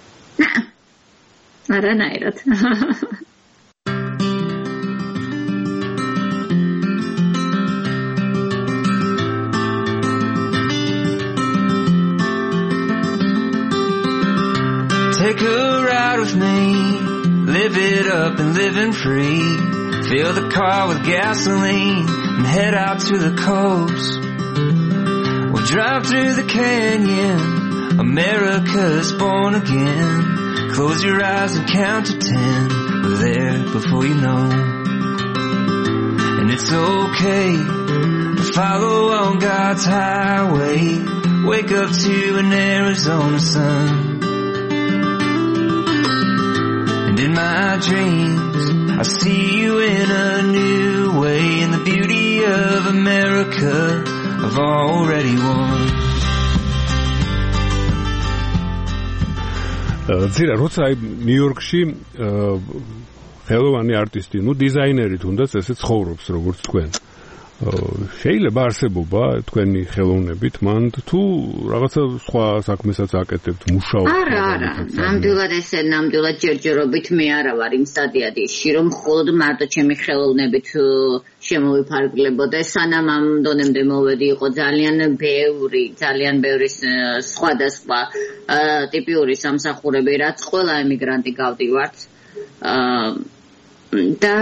არანაირად. Take a ride with me, live it up and living free. Fill the car with gasoline and head out to the coast. We'll drive through the canyon, America's born again. Close your eyes and count to ten, we're there before you know. And it's okay to follow on God's highway. Wake up to an Arizona sun. In my dreams, I see you in a new way. In the beauty of America, I've already won. ზირა, როცა აი ნიუ-იორკში ხელოვანი არტისტი, ნუ დიზაინერი თუნდაც ესე ცხოვრობს როგორც თქვენ. შეიძლება არსებობა თქვენი ხელოვნებით მან თუ რაღაცა სხვა საქმესაც აკეთებთ, მუშაობთ? არა, არა, ნამდვილად ესე ნამდვილად ჯერჯერობით მე არა ვარ იმ სტადიაში, რომ მხოლოდ მარტო ჩემი ხელოვნებით შემოვიფარგლებოდა. სანამ ამ დონემდე მოვედი, იყო ძალიან ბევრი, ძალიან ბევრი სხვადასხვა ტიპიური სამსახურები, რაც ყველა ემიგრანტი გავდივართ. და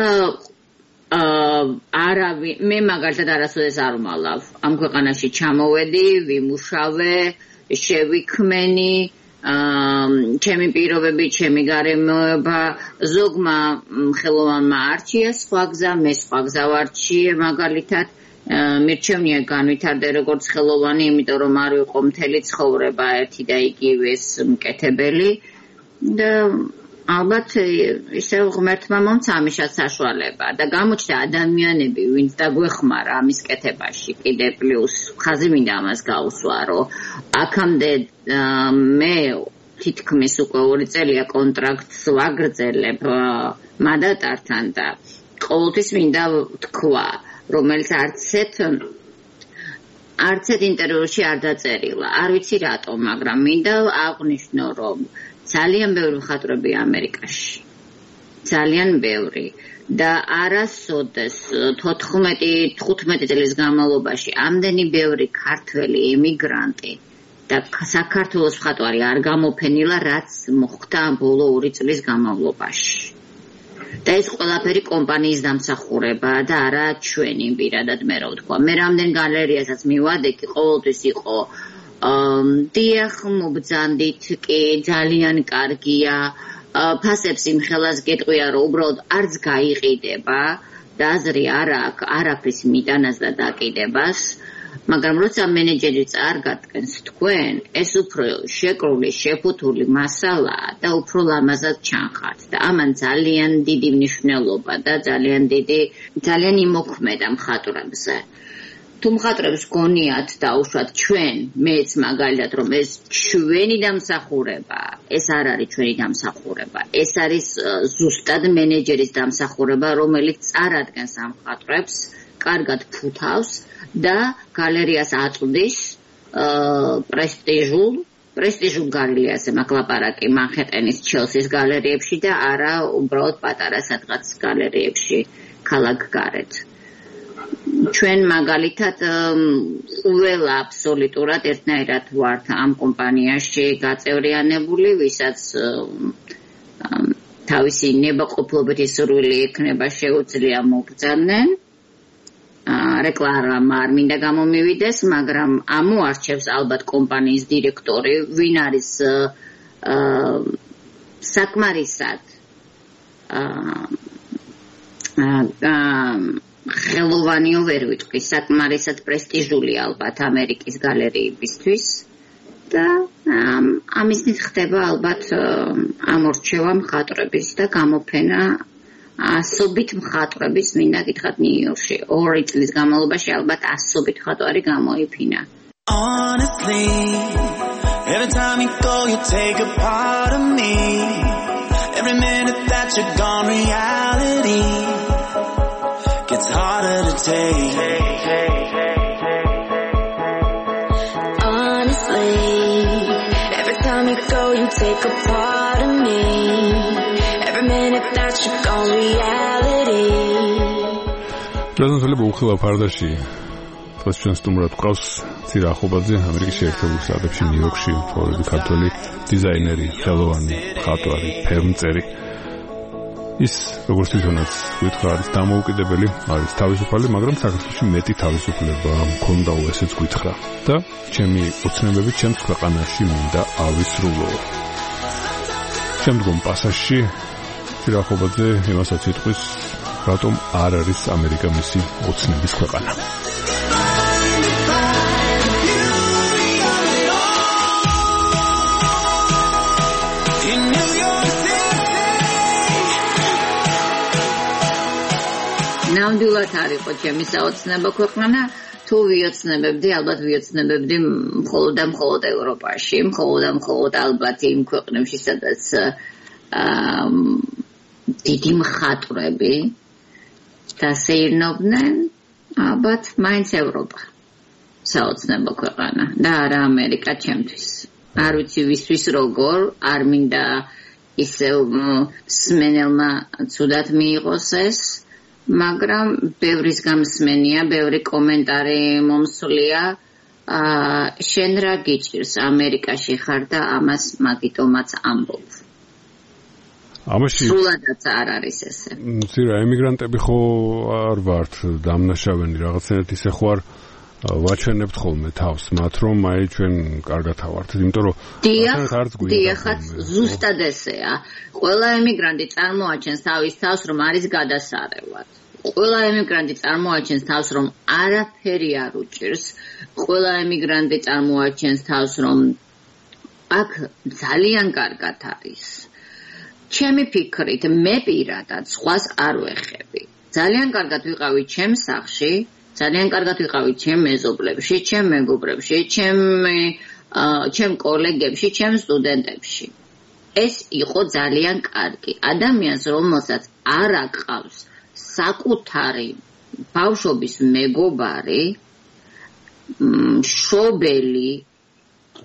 არავი მე მაგალითად არასოდეს არ ვმალავ. ამ ქვეყანაში ჩამოვედი, ვიმუშავე, შევიქმენი, ჩემი პირობები, ჩემი გარემოება, ზოგმა ხელოვანმა არჩია სხვა გზა, მე სხვა გზა ვარჩიე მაგალითად. მირჩევნია განვითარდე როგორც ხელოვანი, იმიტომ რომ არ ვიყო მთელი ცხოვრება ერთი და იგივე მკეთებელი და ალბათ ისევ ღმერთმა მომცა ამისაც საშუალება და გამოჩნდა ადამიანები, ვინც დაგვეხმარა ამის კეთებაში. კიდე პლუს ხაზი მინდა ამას გაუსვა, რომ აქამდე მე თითქმის უკვე ორი წელია კონტრაქტს ვაგრძელებ მადატართან და ყოველთვის მინდა თქვა, რომელიც არცეთ არცეთ ინტერვიუში არ დაწერილა. არ ვიცი რატომ, მაგრამ მინდა აღვნიშნო, რომ ძალიან ბევრი მხატვრები ამერიკაში. ძალიან ბევრი. და არასოდეს თოთხმეტი თხუთმეტი წლის განმავლობაში ამდენი ბევრი ქართველი ემიგრანტი და საქართველოს მხატვარი არ გამოფენილა, რაც მოხდა ბოლო ორი წლის განმავლობაში. და ეს ყველაფერი კომპანიის დამსახურება და არა ჩვენი პირადად მე რა ვთქვა. მე რამდენ გალერეასაც მივადექი, ყოველთვის იყო დიახ, მობრძანდით კი, ძალიან კარგია, ფასებს იმხელას გეტყვია, რომ უბრალოდ არც გაიყიდება და აზრი არ აქვს არაფრის მიტანას და დაკიდებას. მაგრამ როცა მენეჯერი წარგადგენს თქვენ, ეს უფრო შეკრული, შეფუთული მასალაა და უფრო ლამაზად ჩანხართ და ამან ძალიან დიდი მნიშვნელობა და ძალიან დიდი ძალიან იმოქმედა მხატვრებზე. თუ მხატვრებს გონიათ დაუშვათ ჩვენ, მეც მაგალითად რომ ეს ჩვენი დამსახურება, ეს არ არის ჩვენი დამსახურება, ეს არის ზუსტად მენეჯერის დამსახურება, რომელიც წარადგენს ამ მხატვრებს, კარგად ფუთავს და გალერეას აწვდის პრესტიჟულ პრესტიჟულ გალერეაზე მაკლაპარაკი მანჰეტენის ჩელსის გალერეებში და არა უბრალოდ პატარა სადღაც გალერეებში ქალაქ გარეთ. ჩვენ მაგალითად ყველა აბსოლუტურად ერთნაირად ვართ ამ კომპანიაში გაწევრიანებული, ვისაც თავისი ნებაყოფლობითი სურვილი ექნება შეუძლია მობრძადნენ. რეკლამა არ მინდა გამომივიდეს, მაგრამ ამოარჩევს ალბათ კომპანიის დირექტორი, ვინ არის საკმარისად ხელოვანიო ვერ ვიტყვი, საკმარისად პრესტიჟული ალბათ ამერიკის გალერეებისთვის და ამის მით ხდება ალბათ ამორჩევა მხატვრების და გამოფენა ასობით მხატვრების მინდა გითხრათ ნიუ-იორკში. ორი წლის განმავლობაში ალბათ ასობით მხატვარი გამოიფინა. Honestly, every time you go, you take a part of me. Every minute that you're gone, reality gets harder to take. Honestly, every time you go, you take a part of me. Every minute that you're gone, reality. Разумеется, უხილავ ფარდაში დღეს ჩვენ სტუმრად გვყავს ცირა ახობაძე, ამერიკის შეერთებულ შტატებში ნიუ-იორკში მცხოვრები ქართველი დიზაინერი, ხელოვანი, მხატვარი, ფერმწერი. ის როგორც თვითონაც გითხრა, არის დამოუკიდებელი, არის თავისუფალი, მაგრამ საქართველოში მეტი თავისუფლება მქონდა, ესეც გითხრა. და ჩემი ოცნებები ჩემს ქვეყანაში მინდა ავისრულო. შემდგომ პასაჟში ცირა ახობაძე იმასაც იტყვის, რატომ არ არის ამერიკა მისი ოცნების ქვეყანა. ნამდვილად არ იყო ჩემი საოცნება ქვეყანა, თუ ვიოცნებებდი, ალბათ ვიოცნებებდი მხოლოდ და მხოლოდ ევროპაში, მხოლოდ და მხოლოდ ალბათ იმ ქვეყნებში, სადაც დიდი მხატვრები დასეირნობდნენ, ალბათ მაინც ევროპა საოცნება ქვეყანა და არა ამერიკა ჩემთვის. არ ვიცი ვისთვის როგორ, არ მინდა ისევ სმენელმა ცუდად მიიღოს ეს, მაგრამ ბევრის გამსმენია, ბევრი კომენტარი მომსვლია, შენ რა გიჭირს ამერიკაში ხარ და ამას მაგიტომაც ამბობ. ამაში სულადაც არ არის ესე. ცირა ემიგრანტები ხო არ ვართ დამნაშავენი რაღაცნაირად ისე ხო არ ვაჩვენებთ ხოლმე თავს მათ რომ აი ჩვენ კარგად ავართ, იმიტომ რომ დიახ, ზუსტად ესეა. ყველა ემიგრანტი წარმოაჩენს თავის თავს რომ არის გადასარევად. ყველა ემიგრანტი წარმოაჩენს თავს რომ არაფერი არ უჭირს. ყველა ემიგრანტი წარმოაჩენს თავს რომ აქ ძალიან კარგად არის. ჩემი ფიქრით მე პირადად სხვას არ ვეხები. ძალიან კარგად ვიყავი ჩემს სახლში, ძალიან კარგად ვიყავი ჩემ მეზობლებში, ჩემ მეგობრებში, ჩემ ჩემ კოლეგებში, ჩემ სტუდენტებში. ეს იყო ძალიან კარგი. ადამიანს რომელსაც არ აყავს საკუთარი ბავშვობის მეგობარი, მშობელი,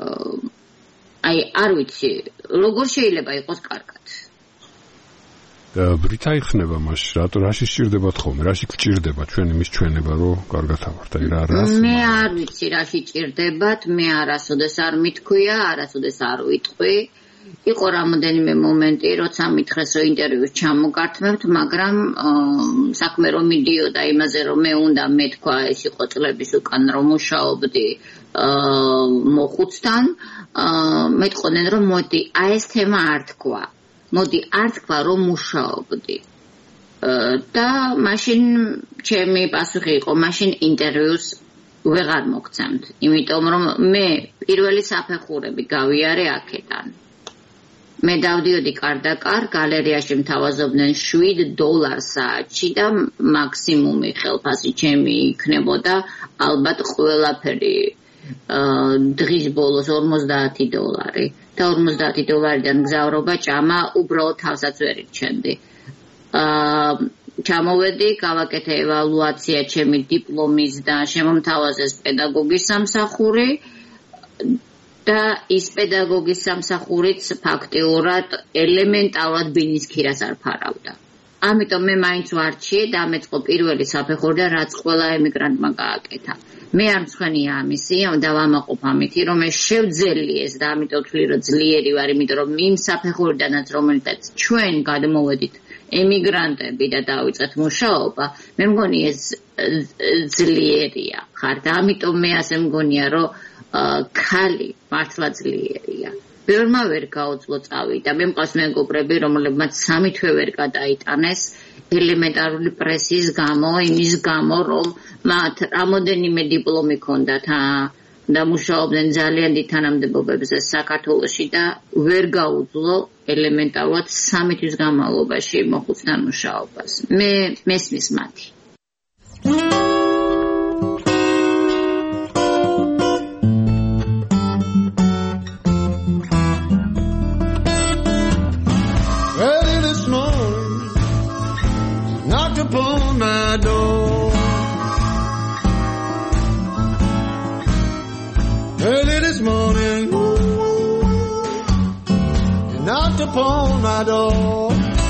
აი არ ვიცი, როგორ შეიძლება იყოს კარგად. ბრით აიხსნება მაშ რატო რაში სჭირდებათ ხოლმე რაში გჭირდება ჩვენ იმის ჩვენება რომ კარგად ავართ აი რა რას მე არ ვიცი რაში ჭირდებათ მე არასოდეს არ მithქვია არასოდეს არ ვიტყვი იყო რამოდენიმე მომენტი როცა მითხეს რომ ინტერვიუს ჩამოგართმევთ მაგრამ საქმე რომ მიდიოდა იმაზე რომ მე უნდა მეთქვა ეს იყო წლების უკან რომ მუშაობდი მოხუცთან მეტყოდნენ რომ მოდი აი ეს თემა არ თქვა მოდი არ თქვა რომ მუშაობდი და მაშინ ჩემი პასუხი იყო მაშინ ინტერვიუს ვეღარ მოგცემთ იმიტომ რომ მე პირველი საფეხურები გავიარე აქედან მე დავდიოდი კარდაკარ გალერეაში მთავაზობდნენ შვიდ დოლარს საათში და მაქსიმუმი ხელფასი ჩემი იქნებოდა ალბათ ყველაფერი დღის ბოლოს ორმოცდაათი დოლარი და ორმოცდაათი დოლარიდან გზავრობა ჭამა უბრალოდ თავსაც ვერ ირჩენდი ჩამოვედი გავაკეთე ევალუაცია ჩემი დიპლომის და შემომთავაზეს პედაგოგის სამსახური და ის პედაგოგის სამსახურიც ფაქტიურად ელემენტარულად ბინის ქირას არ ფარავდა. ამიტომ მე მაინც ვარჩიე და ამეწყო პირველი საფეხური და რაც ყველა ემიგრანტმა გააკეთა. მე არ მცხენია ამისი და ვამაყობ ამითი რომ ეს შევძლიეს და ამიტომ ვთვლი რომ ძლიერი ვარ იმიტომ რომ იმ საფეხურიდანაც რომელსაც ჩვენ გადმოვედით ემიგრანტები და დავიწყეთ მუშაობა მე მგონი ეს ძლიერია ხარ და ამიტომ მე ასე მგონია რომ ქალი მართლა ძლიერია. ბევრმა ვერ გაუძლო წავიდა. მე მყავს მეგობრები, რომლებმაც სამი თვე ვერ გადაიტანეს ელემენტარული პრესის გამო, იმის გამო, რომ მათ რამოდენიმე დიპლომი ჰქონდათ და მუშაობდნენ ძალიან დიდ თანამდებობებზე საქართველოში და ვერ გაუძლო ელემენტარულად სამი თვის განმავლობაში მოხუცთან მუშაობას. მე მესმის მათი. Upon my door early this morning you knocked upon my door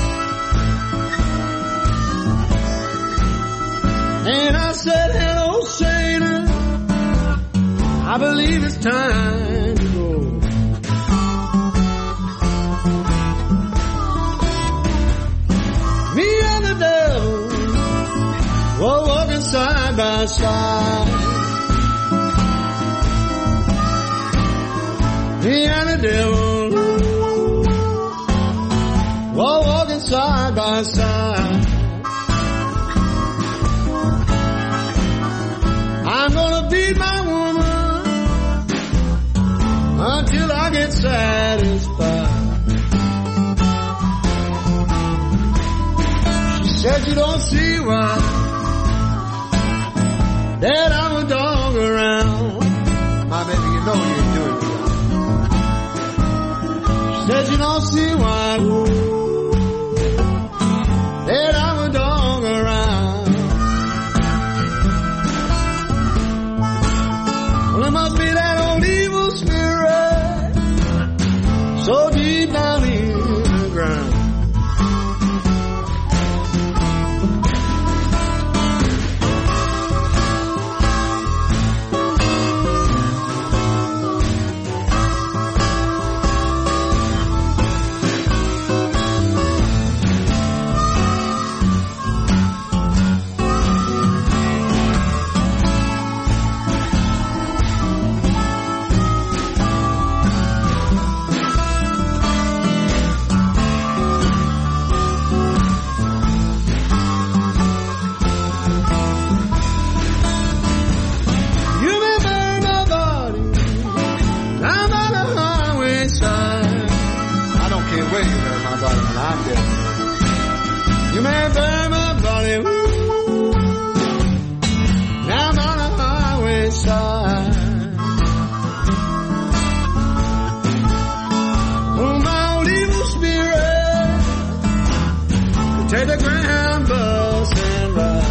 and I said hello Satan I believe it's time to go me and the devil we're walking side by side. Me and the devil we're walking side by side. I'm gonna beat my woman until I get satisfied. She said you don't see why that I'm a dog around. My baby, you know you do it. She said you don't see why that I'm a dog around. Well, it must be that old evil spirit so deep down in the ground. You may burn my body, woo, down on the highway side. Oh, my old evil spirit, take the Greyhound bus and ride.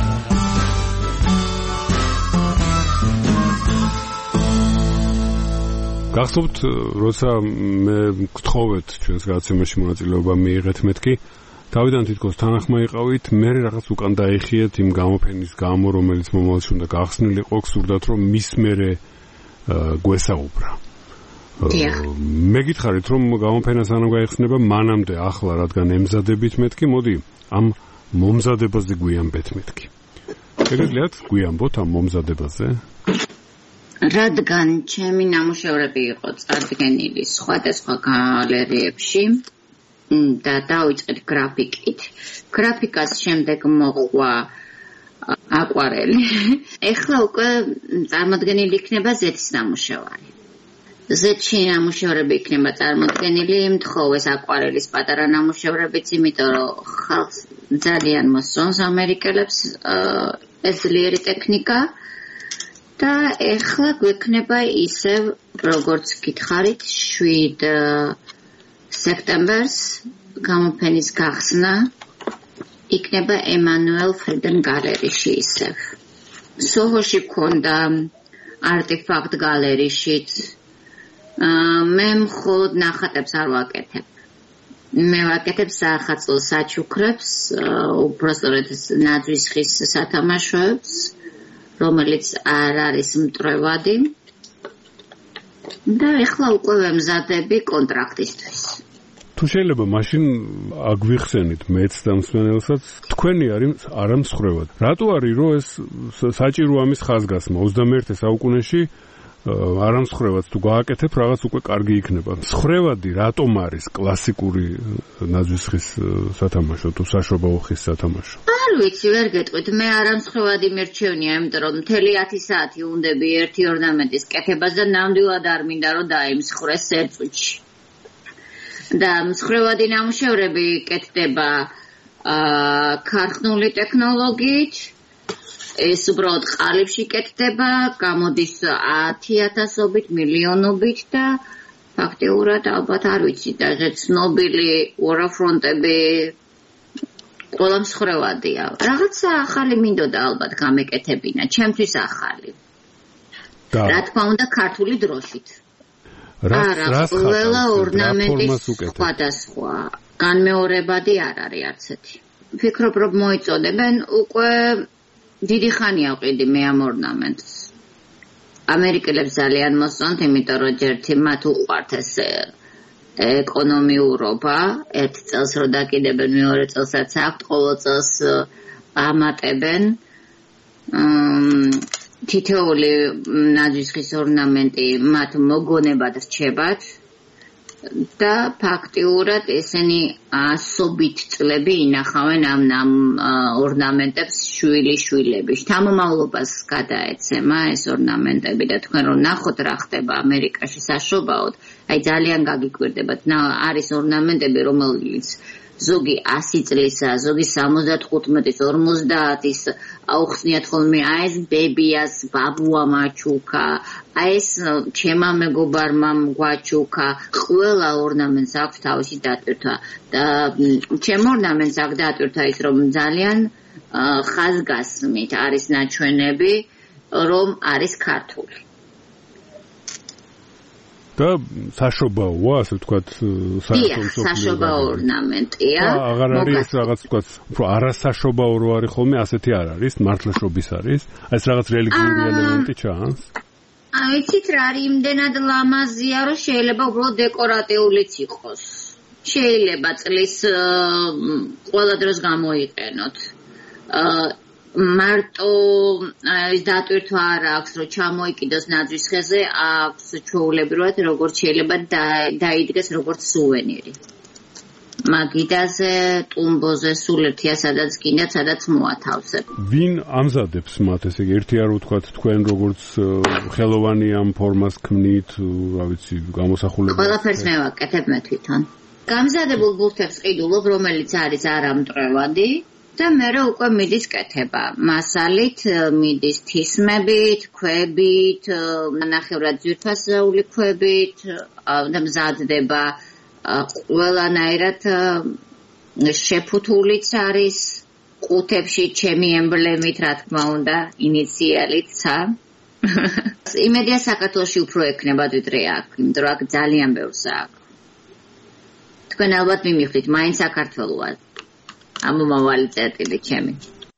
გახსოვთ, როცა მე გთხოვეთ ჩვენს გადაცემაში მონაწილეობა მიიღეთ მეთქი თავიდან თითქოს თანახმა იყავით, მე რაღაც უკან დაიხიეთ იმ გამოფენის გამო, რომელიც მომავალში უნდა გახსნილიყო, გსურდათ რომ მის მერე გვესაუბრა. მე გითხარით რომ გამოფენა სანამ გაიხსნება, მანამდე ახლა რადგან ემზადებით მეთქი, მოდი ამ მომზადებაზე გვიამბეთ მეთქი. შეგიძლიათ გვიამბოთ ამ მომზადებაზე? რადგან ჩემი ნამუშევრები იყო წარდგენილი სხვადასხვა გალერეებში და დავიწყეთ გრაფიკით. გრაფიკას შემდეგ მოყვა აკვარელი. ეხლა უკვე წარმოდგენილი იქნება ზეთის ნამუშევარი. ზეთში ნამუშევრები იქნება წარმოდგენილი, მთხოვეს აკვარელის პატარა ნამუშევრებიც, იმიტომ რომ ხალხს ძალიან მოსწონს ამერიკელებს ეს ძლიერი ტექნიკა. და ეხლა გვექნება ისევ, როგორც გითხარით, შვიდ სექტემბერს გამოფენის გახსნა იქნება ემანუელ ფრედენ გალერეში ისევ. სოჰოში გქონდა არტეფაქტ გალერეშიც. მე მხოლოდ ნახატებს არ ვაკეთებ. მე ვაკეთებ საახალწლო საჩუქრებს, უბრალოდ ნაძვის ხის სათამაშოებს, რომელიც არ არის მტრევადი და ეხლა უკვე ვემზადები კონტრაქტისთვის. თუ შეიძლება მაშინ აგვიხსენით მეც და მსმენელსაც, თქვენი არის არა მსხრევად. რატო არის რომ ეს საჭირო ამის ხაზგასმა ოცდამეერთე საუკუნეში არა მსხრევად თუ გააკეთებ რაღაც უკვე კარგი იქნება. მსხრევადი რატომ არის კლასიკური ნაძვის ხის სათამაშო თუ საშობაო ხის სათამაშო? არ ვიცი, ვერ გეტყვით, მე არა მსხრევადი მერჩევნია, იმიტომ რომ მთელი ათი საათი უნდები ერთი ორნამენტის კეთებას და ნამდვილად არ მინდა რომ დაიმსხრეს სერწუჩი. და მსხრევადი ნამუშევრები კეთდება ქარხნული ტექნოლოგიით, ეს უბრალოდ ყალიბში კეთდება, გამოდის ათი ათასობით, მილიონობით და ფაქტიურად ალბათ არ ვიცი, და ცნობილი ორაფრონტები ყველა მსხრევადია. რაღაცა ახალი მინდოდა ალბათ გამეკეთებინა, ჩემთვის ახალი. რა თქმა უნდა, ქართული დროშით. არა, ყველა ორნამენტის სხვადასხვა, განმეორებადი არ არის არც ერთი. ვფიქრობ, რომ მოიწოდებენ უკვე დიდი ხანია ვყიდი მე ამ ორნამენტს. ამერიკელებს ძალიან მოსწონთ, იმიტომ რომ ჯერთი მათ უყვართ ეს ეკონომიურობა, ერთ წელს რო დაკიდებენ, მეორე წელსაც აქვთ, ყოველ წელს ამატებენ. თითოეული ნაძვის ხის ორნამენტი მათ მოგონებად რჩებათ და ფაქტიურად ესენი ასობით წლები ინახავენ ამ ამ ორნამენტებს შვილიშვილები. შთამომავლობას გადაეცემა ეს ორნამენტები და თქვენ რომ ნახოთ რა ხდება ამერიკაში საშობაოდ, აი ძალიან გაგიკვირდებათ. არის ორნამენტები, რომელიც ზოგი ასი წლისა, ზოგი სამოცდათხუთმეტის, ორმოცდაათის, აუხსნიათ ხოლმე აი ეს ბებიას ბაბუა მაჩუკა, აი ეს ჩემა მეგობარმა გვაჩუკა, ყველა ორნამენტს აქვს თავისი დატვირთვა და ჩემ ორნამენტს აქვს დატვირთვა ის, რომ ძალიან ხაზგასმით არის ნაჩვენები, რომ არის ქართული. და საშობაოა, ასე ვთქვათ, საერთო საშობაო ორნამენტია. აღარ არის რაღაც ვთქვათ, უფრო არასაშობაო რო არის ხოლმე, ასეთი არ არის, მართლაშობის არის. აი ეს რაღაც რელიგიური ელემენტი ჩანს. აი ვიცით რა, იმდენად ლამაზია, რომ შეიძლება უბრალოდ დეკორატიულიც იყოს. შეიძლება წლის ყველა დროს გამოიყენოთ. მარტო ის დატვირთვა არ აქვს, რომ ჩამოიკიდოს ნაძვის ხეზე, აქვს ჩვეულებრივად როგორც შეიძლება დაიდგეს როგორც სუვენირი. მაგიდაზე, ტუმბოზე, სულ ერთია, სადაც გინდა, სადაც მოათავსებ. ვინ ამზადებს მათ, ესე იგი, ერთი არ ვთქვათ, თქვენ როგორც ხელოვანი ამ ფორმას ქმნით, რა ვიცი, გამოსახულება. ყველაფერს მე ვაკეთებ მე თვითონ. გამზადებულ ბურთებს ყიდულობ, რომელიც არის არამტრევადი. და მერე უკვე მიდის კეთება. მასალით, მიდის თისმებით, ქვებით, ნახევრად ძვირფასეული ქვებით და მზადდება ყველანაირად შეფუთულიც არის ყუთებში ჩემი ემბლემით, რა თქმა უნდა, ინიციალით ცა. იმედია საქართველოში უფრო ექნება ვიდრე აქ, იმიტომ რომ აქ ძალიან ბევრს აქვს. თქვენ ალბათ მიმიხდით, მაინც საქართველოა. ამომავალი წერტილი ჩემი.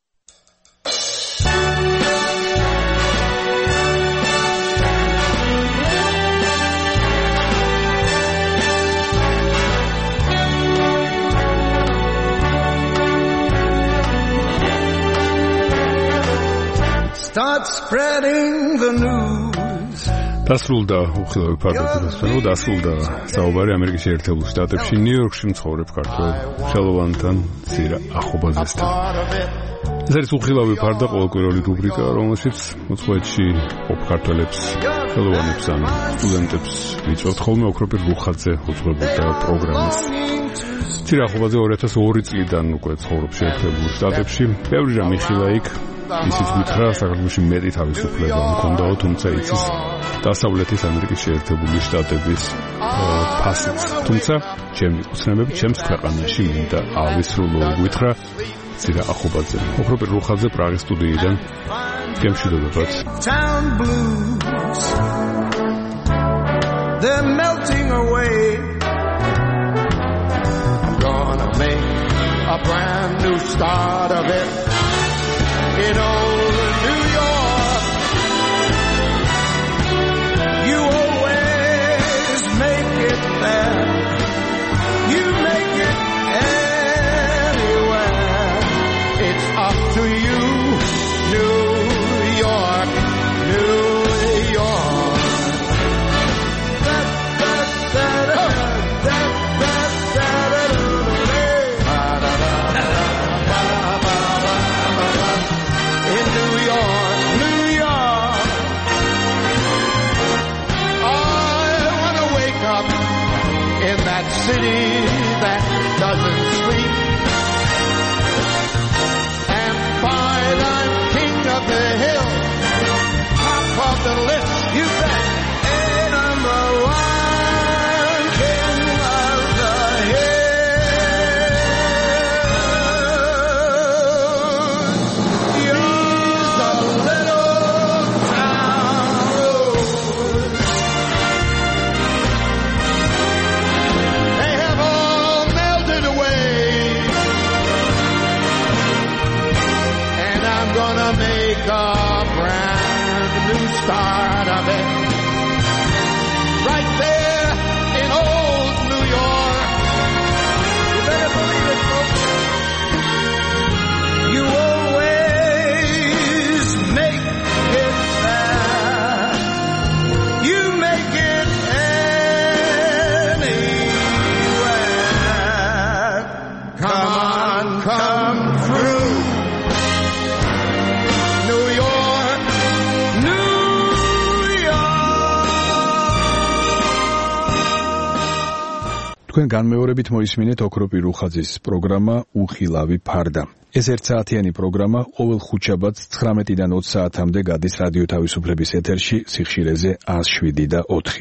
Start spreading the news. დასრულდა უხილავი ფარდობი, დასრულდა საუბარი ამერიკის შეერთებულ შტატებში, ნიუ-იორკში მცხოვრებ ქართველ ხელოვანთან სირა ახობაზესთან. ეს არის უხილავი ფარდა, ყოველკვირეული რუბრიკა, რომელშიც მოწვეთში ყოფ ქართველებს, ხელოვანებს ან სტუდენტებს ვიწვევთ ხოლმე ოქროპირ რუხაძე უძღვებოდა პროგრამას. სირა ახობაზე ორი ათას ორი წლიდან უკვე ცხოვრობს შეერთებულ შტატებში, ბევრი რამ იხილა იქ. ისიც გითხრა, საქართველოში მეტი თავისუფლება მქონდაო, თუმცა იცის დასავლეთის ამერიკის შეერთებული შტატების ფასიც. თუმცა ჩემი უცნებები ჩემს ქვეყანაში მინდა ავისრულო, გითხრა სირა ახობაძე. ოქროპირ რუხაძე პრაღის სტუდიიდან გემშვიდობებად. Town blues, they're melting away. I'm gonna make a brand new start of it. In old New York, you always make it there. You make it anywhere. It's up to you, New York, New York. That, that, that, that, that, that, that, that, in New York, New York, I want to wake up in that city that doesn't sleep and find I'm king of the hill, top of the list, you bet, and I'm the one king of the hill. Use a little town road. They have all melted away, and I'm gonna make a brand new start of it. Right there in old New York. You better believe it, folks. You always make it there. You make it anywhere. Come on, come through. New York, New York. თქვენ განმეორებით მოისმინეთ ოქროპირ რუხაძის პროგრამა უხილავი ფარდა. ეს ერთსაათიანი პროგრამა ყოველ ხუთშაბათს ცხრამეტიდან ოცი საათამდე გადის რადიო თავისუფლების ეთერში სიხშირეზე ას შვიდი და ოთხი.